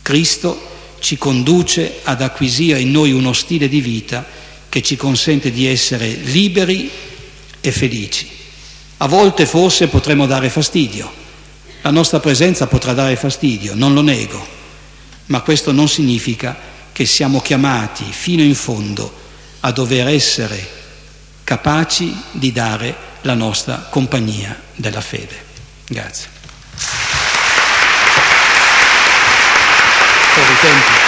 B: Cristo ci conduce ad acquisire in noi uno stile di vita che ci consente di essere liberi e felici. A volte forse potremo dare fastidio, la nostra presenza potrà dare fastidio, non lo nego, ma questo non significa che siamo chiamati fino in fondo a dover essere capaci di dare la nostra compagnia della fede. Grazie. Fuori tempo.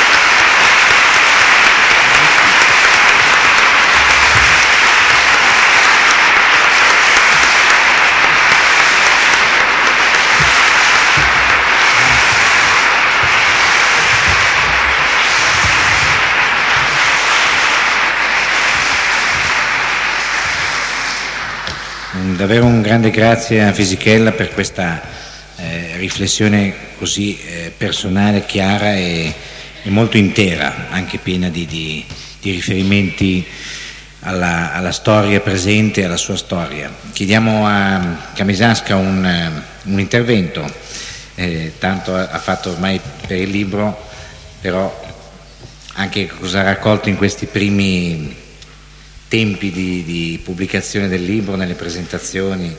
A: Davvero un grande grazie a Fisichella per questa riflessione così personale, chiara e molto intera, anche piena di riferimenti alla storia presente, alla sua storia. Chiediamo a Camisasca un intervento, tanto ha fatto ormai per il libro, però anche cosa ha raccolto in questi primi tempi di pubblicazione del libro, nelle presentazioni.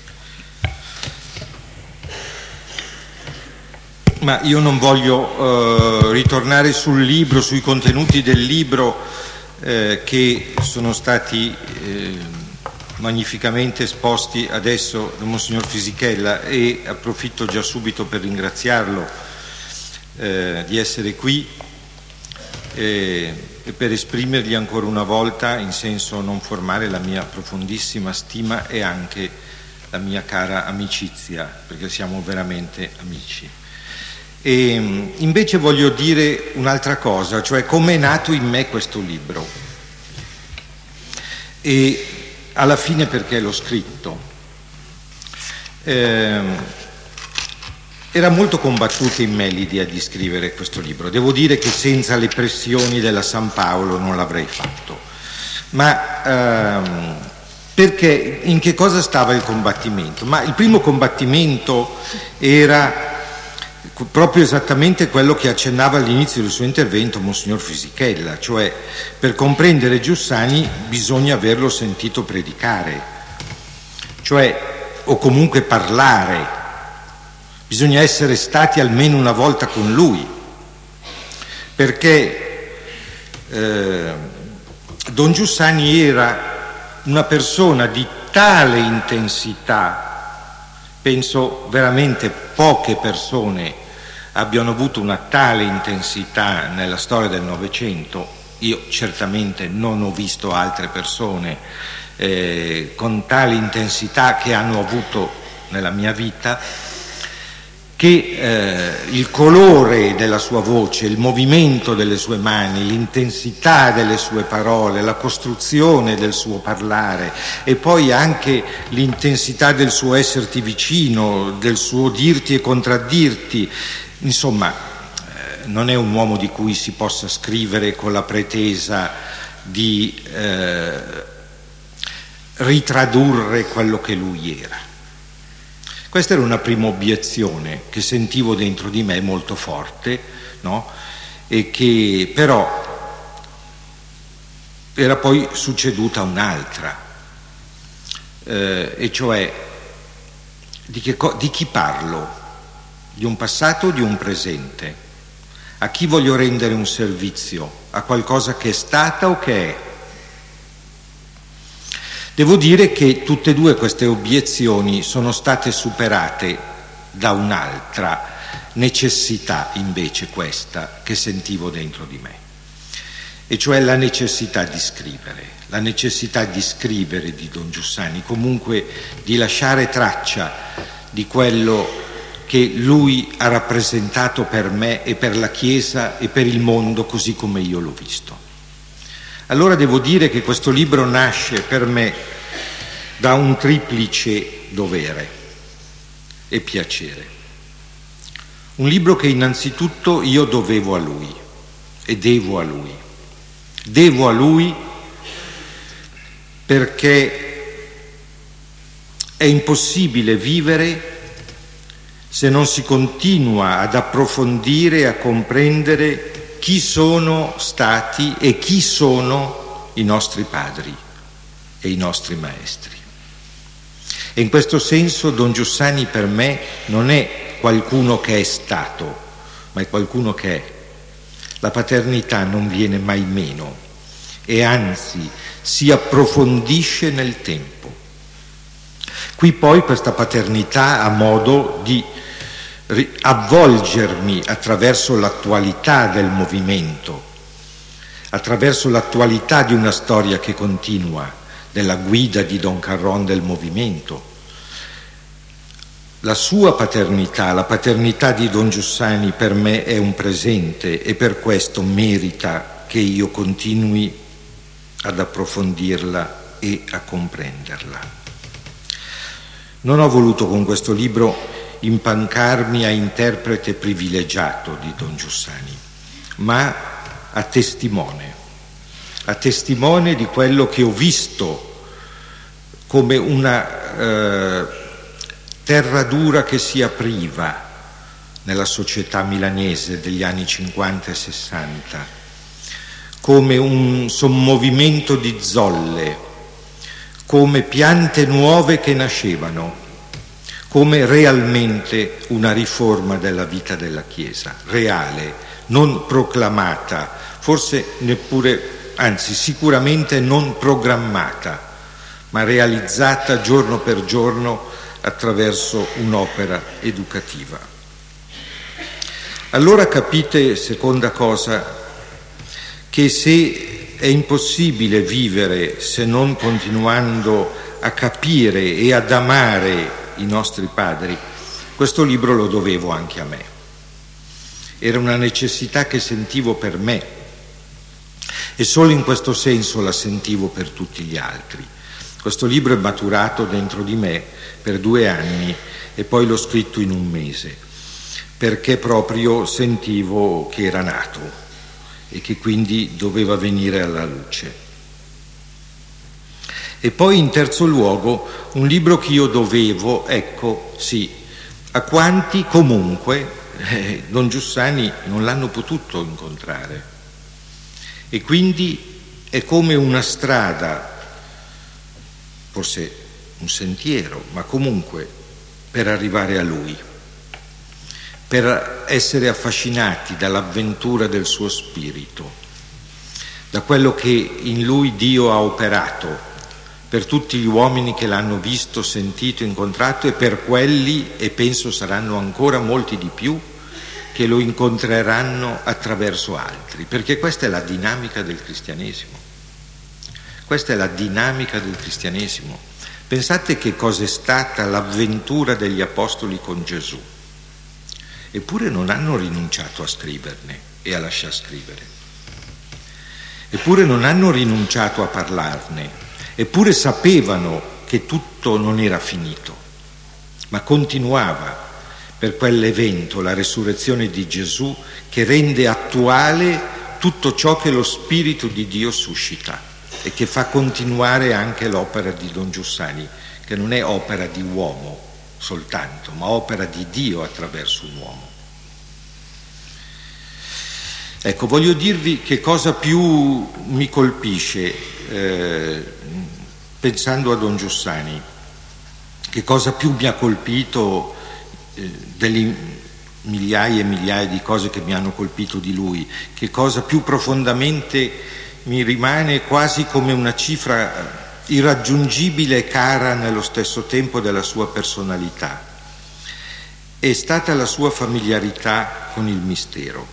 C: Ma io non voglio ritornare sul libro, sui contenuti del libro che sono stati magnificamente esposti adesso da Monsignor Fisichella, e approfitto già subito per ringraziarlo di essere qui e per esprimergli ancora una volta in senso non formale la mia profondissima stima e anche la mia cara amicizia, perché siamo veramente amici. E invece voglio dire un'altra cosa, cioè come è nato in me questo libro e alla fine perché l'ho scritto. Era molto combattuta in me l'idea di scrivere questo libro. Devo dire che senza le pressioni della San Paolo non l'avrei fatto. Ma perché, in che cosa stava il combattimento? Ma il primo combattimento era proprio esattamente quello che accennava all'inizio del suo intervento Monsignor Fisichella, cioè per comprendere Giussani bisogna averlo sentito predicare, cioè o comunque parlare. Bisogna essere stati almeno una volta con lui, perché Don Giussani era una persona di tale intensità, penso veramente poche persone abbiano avuto una tale intensità nella storia del Novecento. Io certamente non ho visto altre persone con tale intensità che hanno avuto nella mia vita, che il colore della sua voce, il movimento delle sue mani, l'intensità delle sue parole, la costruzione del suo parlare e poi anche l'intensità del suo esserti vicino, del suo dirti e contraddirti, insomma non è un uomo di cui si possa scrivere con la pretesa di ritradurre quello che lui era. Questa era una prima obiezione che sentivo dentro di me molto forte, no? E che però era poi succeduta un'altra, e cioè di chi parlo? Di un passato o di un presente? A chi voglio rendere un servizio? A qualcosa che è stata o che è? Devo dire che tutte e due queste obiezioni sono state superate da un'altra necessità, invece questa, che sentivo dentro di me, e cioè la necessità di scrivere di Don Giussani, comunque di lasciare traccia di quello che lui ha rappresentato per me e per la Chiesa e per il mondo così come io l'ho visto. Allora devo dire che questo libro nasce per me da un triplice dovere e piacere. Un libro che innanzitutto io dovevo a lui e devo a lui. Devo a lui perché è impossibile vivere se non si continua ad approfondire e a comprendere chi sono stati e chi sono i nostri padri e i nostri maestri. E in questo senso Don Giussani per me non è qualcuno che è stato, ma è qualcuno che è. La paternità non viene mai meno e anzi si approfondisce nel tempo. Qui poi questa paternità ha modo di avvolgermi attraverso l'attualità del movimento, attraverso l'attualità di una storia che continua, della guida di Don Carron del movimento. La sua paternità, la paternità di Don Giussani per me è un presente e per questo merita che io continui ad approfondirla e a comprenderla. Non ho voluto con questo libro impancarmi a interprete privilegiato di Don Giussani, ma a testimone di quello che ho visto come una terra dura che si apriva nella società milanese degli anni 50 e 60, come un sommovimento di zolle, come piante nuove che nascevano, come realmente una riforma della vita della Chiesa, reale, non proclamata, forse neppure, anzi sicuramente non programmata, ma realizzata giorno per giorno attraverso un'opera educativa. Allora capite, seconda cosa, che se è impossibile vivere se non continuando a capire e ad amare i nostri padri, questo libro lo dovevo anche a me. Era una necessità che sentivo per me e solo in questo senso la sentivo per tutti gli altri. Questo libro è maturato dentro di me per 2 anni e poi l'ho scritto in 1 mese, perché proprio sentivo che era nato e che quindi doveva venire alla luce. E poi in terzo luogo un libro che io dovevo, ecco, sì, a quanti comunque Don Giussani non l'hanno potuto incontrare. E quindi è come una strada, forse un sentiero, ma comunque per arrivare a Lui, per essere affascinati dall'avventura del suo spirito, da quello che in Lui Dio ha operato, per tutti gli uomini che l'hanno visto, sentito, incontrato e per quelli, e penso saranno ancora molti di più, che lo incontreranno attraverso altri, perché questa è la dinamica del cristianesimo. Questa è la dinamica del cristianesimo. Pensate che cosa è stata l'avventura degli apostoli con Gesù. Eppure non hanno rinunciato a scriverne e a lasciar scrivere. Eppure non hanno rinunciato a parlarne. Eppure sapevano che tutto non era finito, ma continuava per quell'evento, la resurrezione di Gesù, che rende attuale tutto ciò che lo Spirito di Dio suscita e che fa continuare anche l'opera di Don Giussani, che non è opera di uomo soltanto, ma opera di Dio attraverso un uomo. Ecco, voglio dirvi che cosa più mi colpisce pensando a Don Giussani, che cosa più mi ha colpito delle migliaia e migliaia di cose che mi hanno colpito di lui, che cosa più profondamente mi rimane quasi come una cifra irraggiungibile e cara nello stesso tempo della sua personalità, è stata la sua familiarità con il mistero.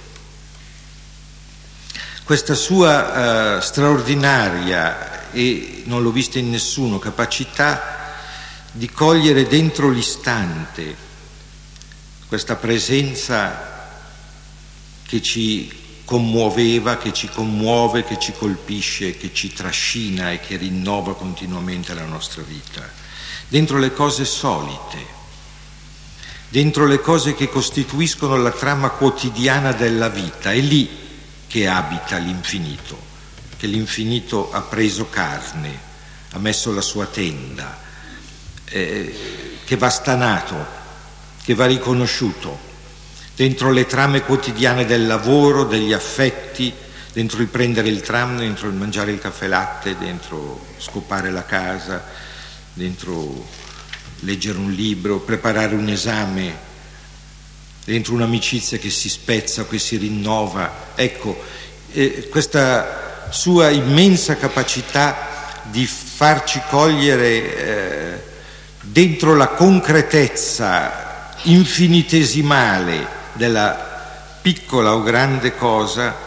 C: Questa sua straordinaria, e non l'ho vista in nessuno, capacità di cogliere dentro l'istante questa presenza che ci commuoveva, che ci commuove, che ci colpisce, che ci trascina e che rinnova continuamente la nostra vita, dentro le cose solite, dentro le cose che costituiscono la trama quotidiana della vita. È lì che abita l'infinito, che l'infinito ha preso carne, ha messo la sua tenda, che va stanato che va riconosciuto dentro le trame quotidiane del lavoro, degli affetti, dentro il prendere il tram, dentro il mangiare il caffè latte, dentro scopare la casa, dentro leggere un libro, preparare un esame, dentro un'amicizia che si spezza, che si rinnova. Ecco, questa sua immensa capacità di farci cogliere dentro la concretezza infinitesimale della piccola o grande cosa,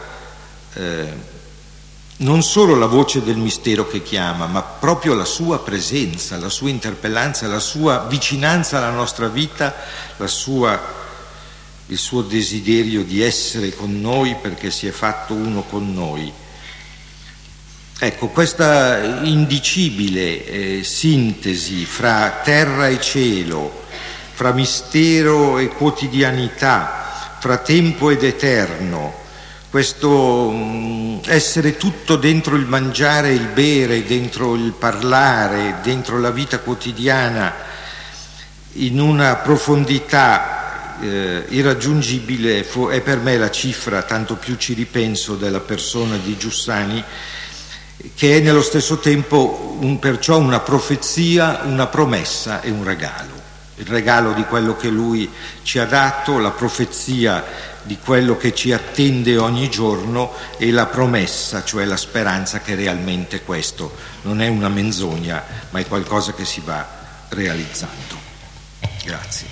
C: non solo la voce del mistero che chiama, ma proprio la sua presenza, la sua interpellanza, la sua vicinanza alla nostra vita, il suo desiderio di essere con noi perché si è fatto uno con noi. Ecco, questa indicibile sintesi fra terra e cielo, fra mistero e quotidianità, fra tempo ed eterno, questo essere tutto dentro il mangiare e il bere, dentro il parlare, dentro la vita quotidiana, in una profondità irraggiungibile, è per me la cifra, tanto più ci ripenso, della persona di Giussani, che è nello stesso tempo perciò una profezia, una promessa e un regalo. Il regalo di quello che lui ci ha dato, la profezia di quello che ci attende ogni giorno e la promessa, cioè la speranza che realmente questo non è una menzogna, ma è qualcosa che si va realizzando. Grazie.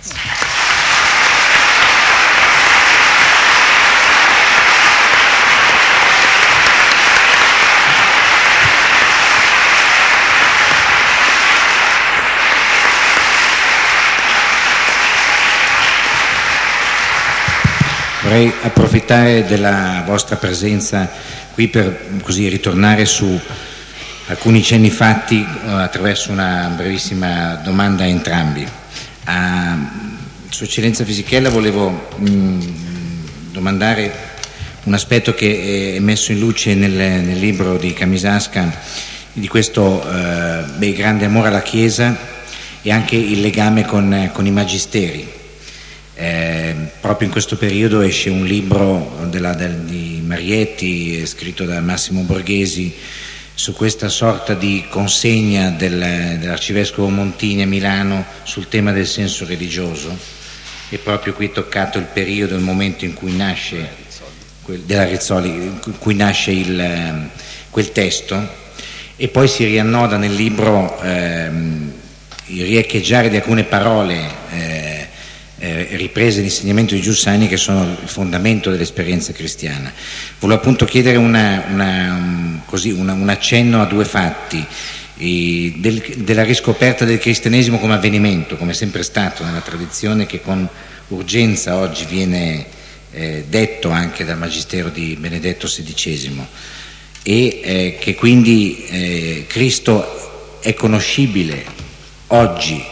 A: Vorrei approfittare della vostra presenza qui per così ritornare su alcuni cenni fatti attraverso una brevissima domanda a entrambi. A Sua Eccellenza Fisichella volevo domandare un aspetto che è messo in luce nel libro di Camisasca, di questo grande amore alla Chiesa e anche il legame con i magisteri. Proprio in questo periodo esce un libro di Marietti, scritto da Massimo Borghesi, su questa sorta di consegna dell'arcivescovo Montini a Milano sul tema del senso religioso, e proprio qui è toccato il periodo, il momento in cui nasce della Rizzoli, in cui nasce quel testo, e poi si riannoda nel libro il riecheggiare di alcune parole riprese l'insegnamento di Giussani, che sono il fondamento dell'esperienza cristiana. Volevo appunto chiedere un accenno a due fatti, della riscoperta del cristianesimo come avvenimento, come è sempre stato nella tradizione, che con urgenza oggi viene detto anche dal magistero di Benedetto XVI, e che quindi Cristo è conoscibile oggi,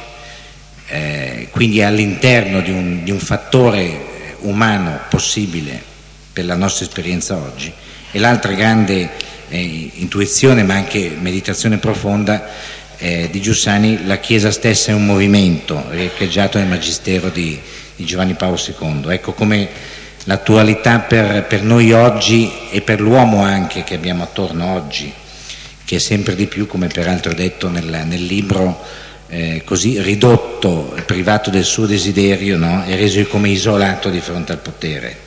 A: quindi all'interno di un fattore umano possibile per la nostra esperienza oggi. E l'altra grande intuizione, ma anche meditazione profonda di Giussani: la Chiesa stessa è un movimento riecheggiato nel magistero di Giovanni Paolo II. Ecco come l'attualità per noi oggi, e per l'uomo anche che abbiamo attorno oggi, che è sempre di più, come peraltro detto nel libro, così ridotto, privato del suo desiderio, no? E reso come isolato di fronte al potere.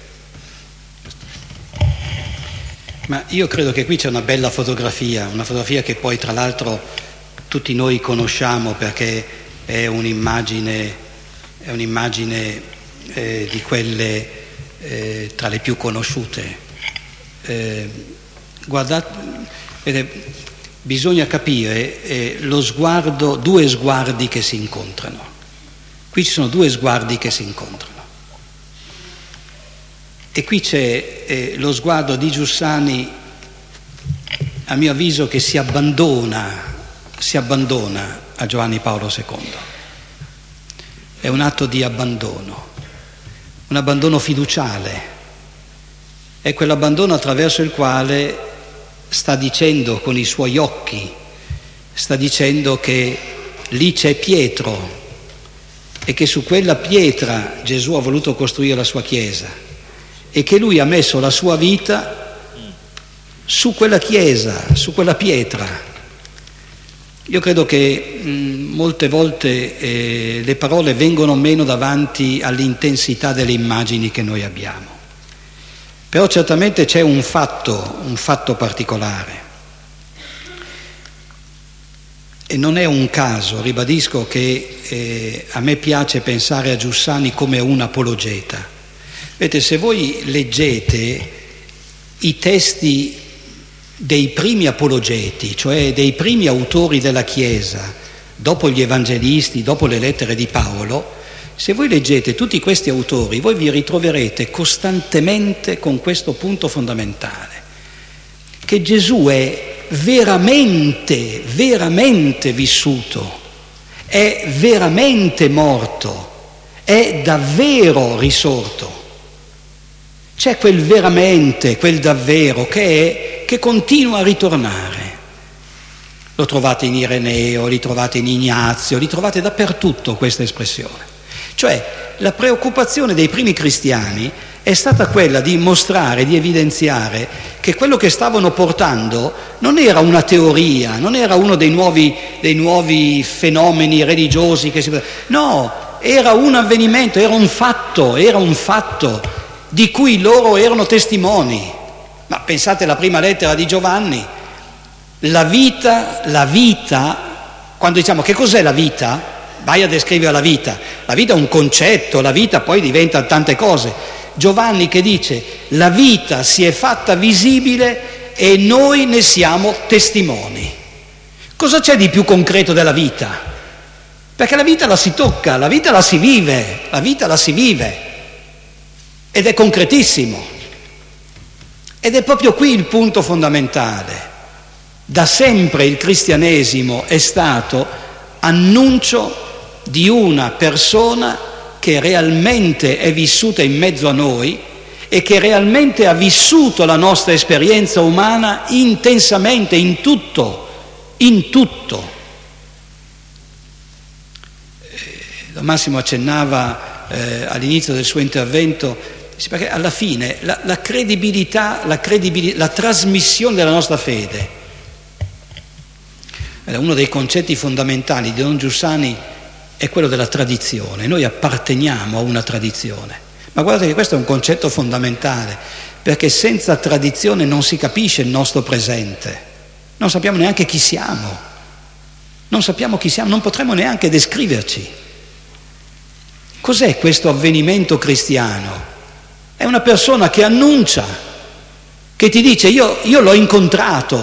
B: Ma io credo che qui c'è una bella fotografia, una fotografia che poi tra l'altro tutti noi conosciamo, perché è un'immagine di quelle tra le più conosciute. Guardate, vedete, bisogna capire lo sguardo, due sguardi che si incontrano. Qui ci sono due sguardi che si incontrano. E qui c'è lo sguardo di Giussani, a mio avviso, che si abbandona a Giovanni Paolo II. È un atto di abbandono, un abbandono fiduciale. È quell'abbandono attraverso il quale sta dicendo con i suoi occhi, sta dicendo che lì c'è Pietro e che su quella pietra Gesù ha voluto costruire la sua Chiesa e che lui ha messo la sua vita su quella Chiesa, su quella pietra. Io credo che molte volte le parole vengono meno davanti all'intensità delle immagini che noi abbiamo, però certamente c'è un fatto particolare. E non è un caso, ribadisco che a me piace pensare a Giussani come un apologeta. Vedete, se voi leggete i testi dei primi apologeti, cioè dei primi autori della Chiesa, dopo gli evangelisti, dopo le lettere di Paolo, se voi leggete tutti questi autori, voi vi ritroverete costantemente con questo punto fondamentale, che Gesù è veramente vissuto, è veramente morto, è davvero risorto. C'è quel veramente, quel davvero che continua a ritornare. Lo trovate in Ireneo, li trovate in Ignazio, li trovate dappertutto questa espressione. Cioè la preoccupazione dei primi cristiani è stata quella di mostrare, di evidenziare che quello che stavano portando non era una teoria, non era uno dei nuovi fenomeni religiosi no, era un avvenimento, era un fatto di cui loro erano testimoni. Ma pensate alla prima lettera di Giovanni, la vita, quando diciamo che cos'è la vita? Vai a descrivere la vita è un concetto, la vita poi diventa tante cose. Giovanni che dice la vita si è fatta visibile e noi ne siamo testimoni. Cosa c'è di più concreto della vita? Perché la vita la si tocca, la vita la si vive ed è concretissimo. Ed è proprio qui il punto fondamentale. Da sempre il cristianesimo è stato annuncio di una persona che realmente è vissuta in mezzo a noi e che realmente ha vissuto la nostra esperienza umana intensamente, in tutto. Massimo accennava all'inizio del suo intervento, perché alla fine la credibilità, la trasmissione della nostra fede, uno dei concetti fondamentali di Don Giussani è quello della tradizione. Noi apparteniamo a una tradizione, ma guardate che questo è un concetto fondamentale, perché senza tradizione non si capisce il nostro presente, non sappiamo neanche chi siamo, non potremo neanche descriverci. Cos'è questo avvenimento cristiano? È una persona che annuncia, che ti dice io l'ho incontrato,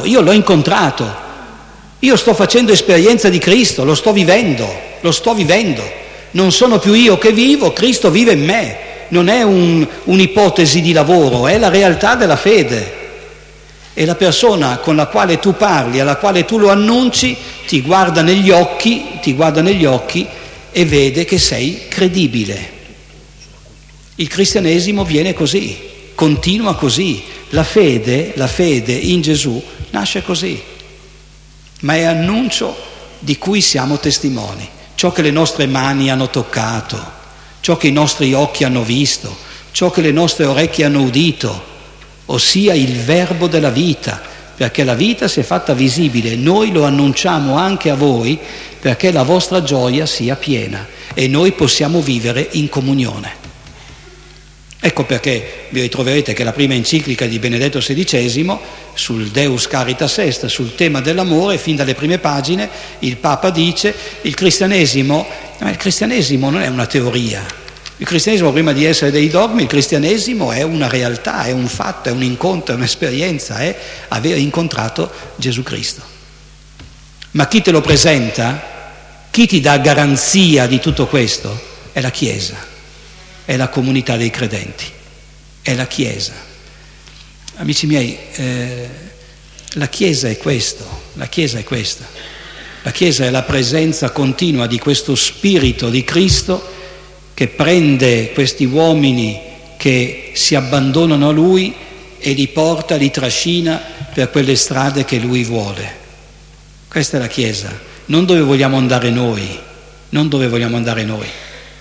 B: io sto facendo esperienza di Cristo, lo sto vivendo, non sono più io che vivo, Cristo vive in me, non è un'ipotesi di lavoro, è la realtà della fede. E la persona con la quale tu parli, alla quale tu lo annunci, ti guarda negli occhi e vede che sei credibile. Il cristianesimo viene così, continua così, la fede in Gesù nasce così, ma è annuncio di cui siamo testimoni. Ciò che le nostre mani hanno toccato, ciò che i nostri occhi hanno visto, ciò che le nostre orecchie hanno udito, ossia il verbo della vita, perché la vita si è fatta visibile. Noi lo annunciamo anche a voi perché la vostra gioia sia piena e noi possiamo vivere in comunione. Ecco perché vi ritroverete che la prima enciclica di Benedetto XVI sul Deus Caritas Est, sul tema dell'amore, fin dalle prime pagine il Papa dice il cristianesimo non è una teoria, il cristianesimo prima di essere dei dogmi, il cristianesimo è una realtà, è un fatto, è un incontro, è un'esperienza, è aver incontrato Gesù Cristo. Ma chi te lo presenta, chi ti dà garanzia di tutto questo è la Chiesa. È la comunità dei credenti, è la Chiesa. Amici miei, la Chiesa è questo, la Chiesa è questa. La Chiesa è la presenza continua di questo Spirito di Cristo che prende questi uomini che si abbandonano a Lui e li porta, li trascina per quelle strade che Lui vuole. Questa è la Chiesa, non dove vogliamo andare noi,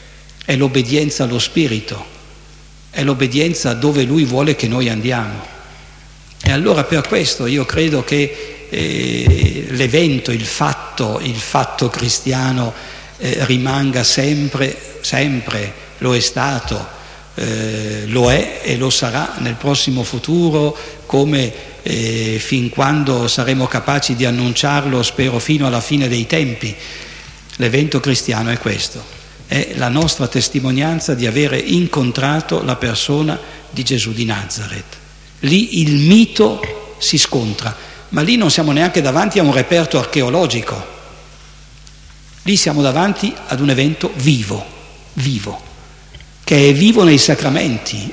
B: è l'obbedienza allo Spirito, è l'obbedienza dove Lui vuole che noi andiamo. E allora per questo io credo che l'evento, il fatto cristiano rimanga sempre, lo è stato, lo è e lo sarà nel prossimo futuro, come fin quando saremo capaci di annunciarlo, spero fino alla fine dei tempi. L'evento cristiano è questo, è la nostra testimonianza di avere incontrato la persona di Gesù di Nazareth. Lì il mito si scontra, ma lì non siamo neanche davanti a un reperto archeologico, lì siamo davanti ad un evento vivo, che è vivo nei sacramenti,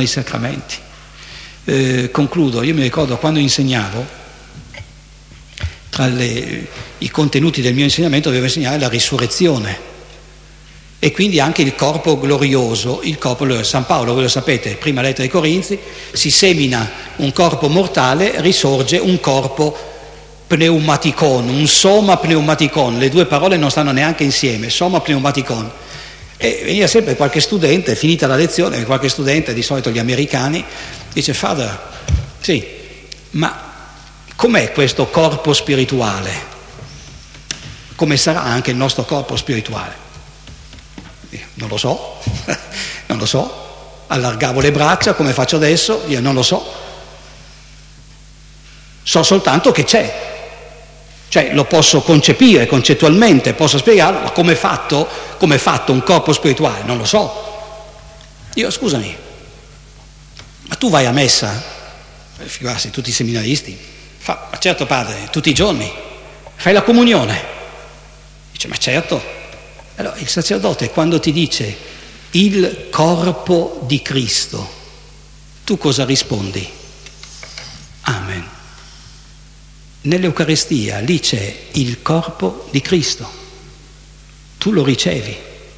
B: Concludo, io mi ricordo quando insegnavo, tra i contenuti del mio insegnamento dovevo insegnare la risurrezione e quindi anche il corpo glorioso, San Paolo, voi lo sapete, prima lettera ai Corinzi, si semina un corpo mortale, risorge un corpo pneumaticon, un soma pneumaticon, le due parole non stanno neanche insieme, soma pneumaticon. E veniva sempre qualche studente, finita la lezione, qualche studente, di solito gli americani, dice: Father, sì, ma com'è questo corpo spirituale? Come sarà anche il nostro corpo spirituale? Non lo so, allargavo le braccia come faccio adesso, io non lo so soltanto che c'è, cioè lo posso concepire concettualmente, posso spiegarlo, ma come è fatto un corpo spirituale? Non lo so. Io, scusami, ma tu vai a messa? Figurarsi, tutti i seminaristi. Ma certo padre, tutti i giorni. Fai la comunione? Dice: ma certo. Allora il sacerdote quando ti dice il corpo di Cristo, tu cosa rispondi? Amen. Nell'Eucaristia lì c'è il corpo di Cristo, tu lo ricevi.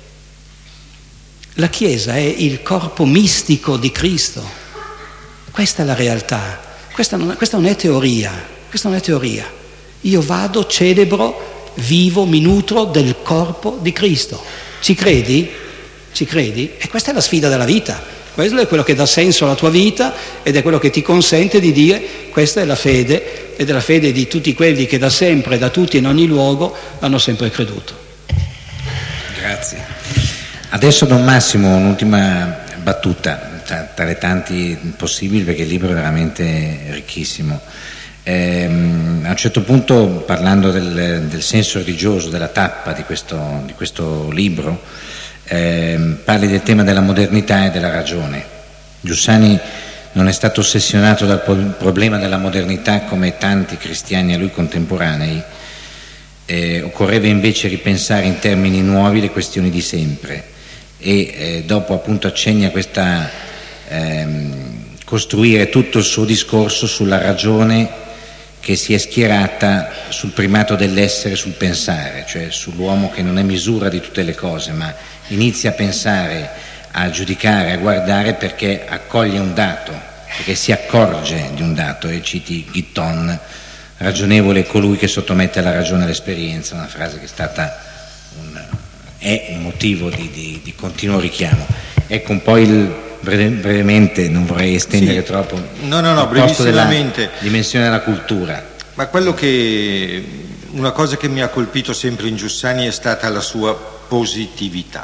B: La Chiesa è il corpo mistico di Cristo. Questa è la realtà, questa non è teoria, Io vado, celebro, vivo, mi nutro del corpo di Cristo. Ci credi? E questa è la sfida della vita, questo è quello che dà senso alla tua vita ed è quello che ti consente di dire: questa è la fede, ed è la fede di tutti quelli che da sempre, da tutti in ogni luogo, hanno sempre creduto.
A: Grazie. Adesso Don Massimo un'ultima battuta tra le tanti possibili, perché il libro è veramente ricchissimo. A un certo punto, parlando del senso religioso, della tappa di questo libro, parli del tema della modernità e della ragione. Giussani non è stato ossessionato dal problema della modernità come tanti cristiani a lui contemporanei, occorreva invece ripensare in termini nuovi le questioni di sempre e dopo appunto accenni a questa costruire tutto il suo discorso sulla ragione che si è schierata sul primato dell'essere, sul pensare, cioè sull'uomo che non è misura di tutte le cose, ma inizia a pensare, a giudicare, a guardare perché accoglie un dato, perché si accorge di un dato. E citi Guitton: ragionevole è colui che sottomette alla ragione l'esperienza, una frase che è stata è un motivo di continuo richiamo. Ecco un po' brevemente, non vorrei estendere troppo.
C: No, brevissimamente.
A: Della dimensione della cultura.
C: Ma una cosa che mi ha colpito sempre in Giussani è stata la sua positività.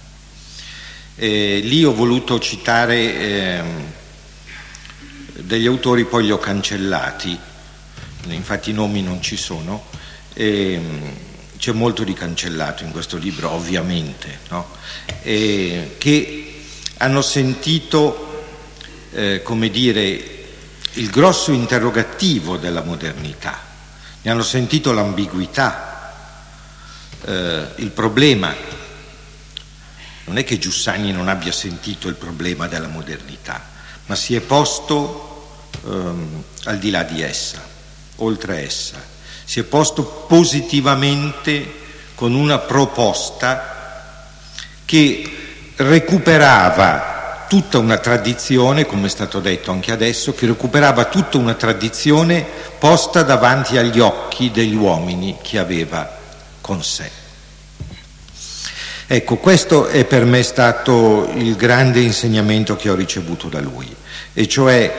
C: Lì ho voluto citare degli autori, poi li ho cancellati, infatti i nomi non ci sono, c'è molto di cancellato in questo libro, ovviamente, no? Che hanno sentito, come dire, il grosso interrogativo della modernità, ne hanno sentito l'ambiguità, il problema. Non è che Giussani non abbia sentito il problema della modernità, ma si è posto al di là di essa, oltre essa, si è posto positivamente con una proposta che recuperava tutta una tradizione, come è stato detto anche adesso, che recuperava tutta una tradizione posta davanti agli occhi degli uomini che aveva con sé. Ecco, questo è per me stato il grande insegnamento che ho ricevuto da lui, e cioè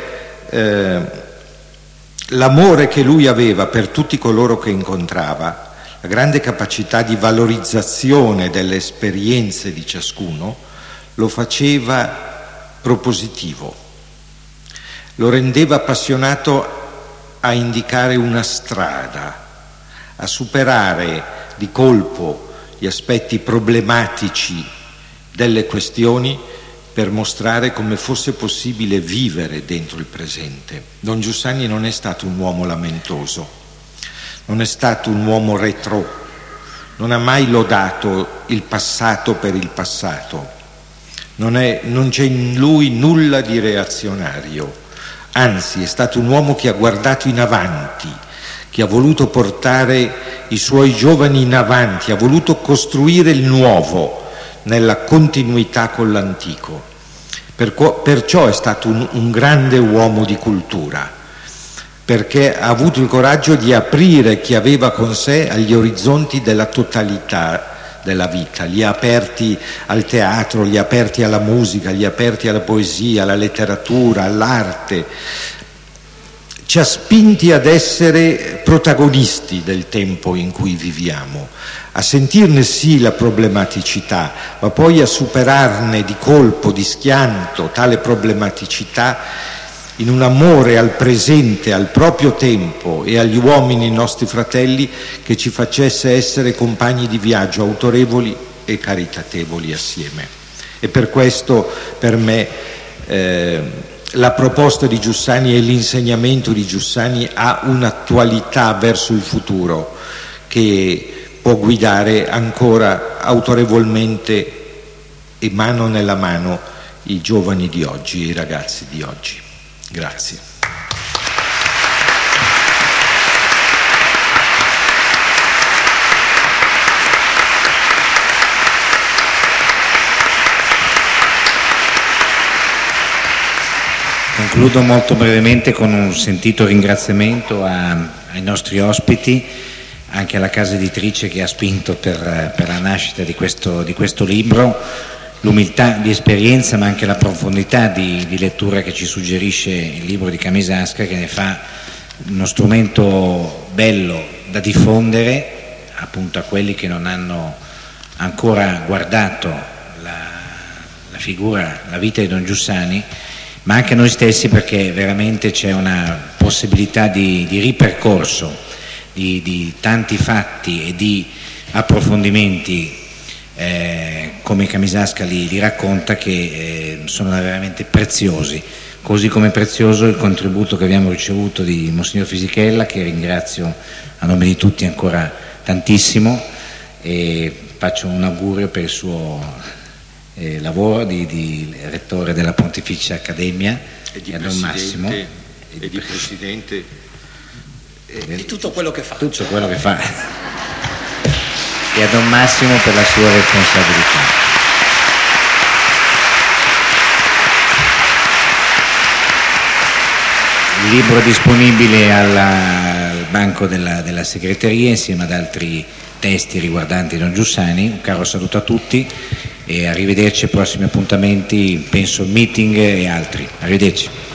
C: l'amore che lui aveva per tutti coloro che incontrava, la grande capacità di valorizzazione delle esperienze di ciascuno, lo faceva propositivo, lo rendeva appassionato a indicare una strada, a superare di colpo gli aspetti problematici delle questioni per mostrare come fosse possibile vivere dentro il presente. Don Giussani non è stato un uomo lamentoso, non è stato un uomo retrò, non ha mai lodato il passato per il passato, non c'è in lui nulla di reazionario. Anzi, è stato un uomo che ha guardato in avanti, che ha voluto portare i suoi giovani in avanti, ha voluto costruire il nuovo nella continuità con l'antico. Perciò è stato un grande uomo di cultura, perché ha avuto il coraggio di aprire chi aveva con sé agli orizzonti della totalità della vita, li ha aperti al teatro, li ha aperti alla musica, li ha aperti alla poesia, alla letteratura, all'arte. Ci ha spinti ad essere protagonisti del tempo in cui viviamo, a sentirne sì la problematicità, ma poi a superarne di colpo, di schianto, tale problematicità in un amore al presente, al proprio tempo e agli uomini nostri fratelli che ci facesse essere compagni di viaggio autorevoli e caritatevoli assieme. E per questo, per me, la proposta di Giussani e l'insegnamento di Giussani ha un'attualità verso il futuro che può guidare ancora autorevolmente e mano nella mano i giovani di oggi, i ragazzi di oggi. Grazie.
A: Concludo molto brevemente con un sentito ringraziamento ai nostri ospiti, anche alla casa editrice che ha spinto per la nascita di questo libro, l'umiltà di esperienza ma anche la profondità di lettura che ci suggerisce il libro di Camisasca, che ne fa uno strumento bello da diffondere appunto a quelli che non hanno ancora guardato la figura, la vita di Don Giussani, ma anche noi stessi, perché veramente c'è una possibilità di ripercorso di tanti fatti e di approfondimenti come Camisasca li racconta, che sono veramente preziosi, così come prezioso il contributo che abbiamo ricevuto di Monsignor Fisichella, che ringrazio a nome di tutti ancora tantissimo, e faccio un augurio per il suo lavoro di rettore della Pontificia Accademia
C: e di
A: a Don Massimo
C: e di presidente
B: di tutto quello che fa.
A: Tutto quello che fa. E a Don Massimo per la sua responsabilità. Il libro è disponibile al banco della segreteria insieme ad altri testi riguardanti Don Giussani. Un caro saluto a tutti e arrivederci ai prossimi appuntamenti, penso meeting e altri. Arrivederci.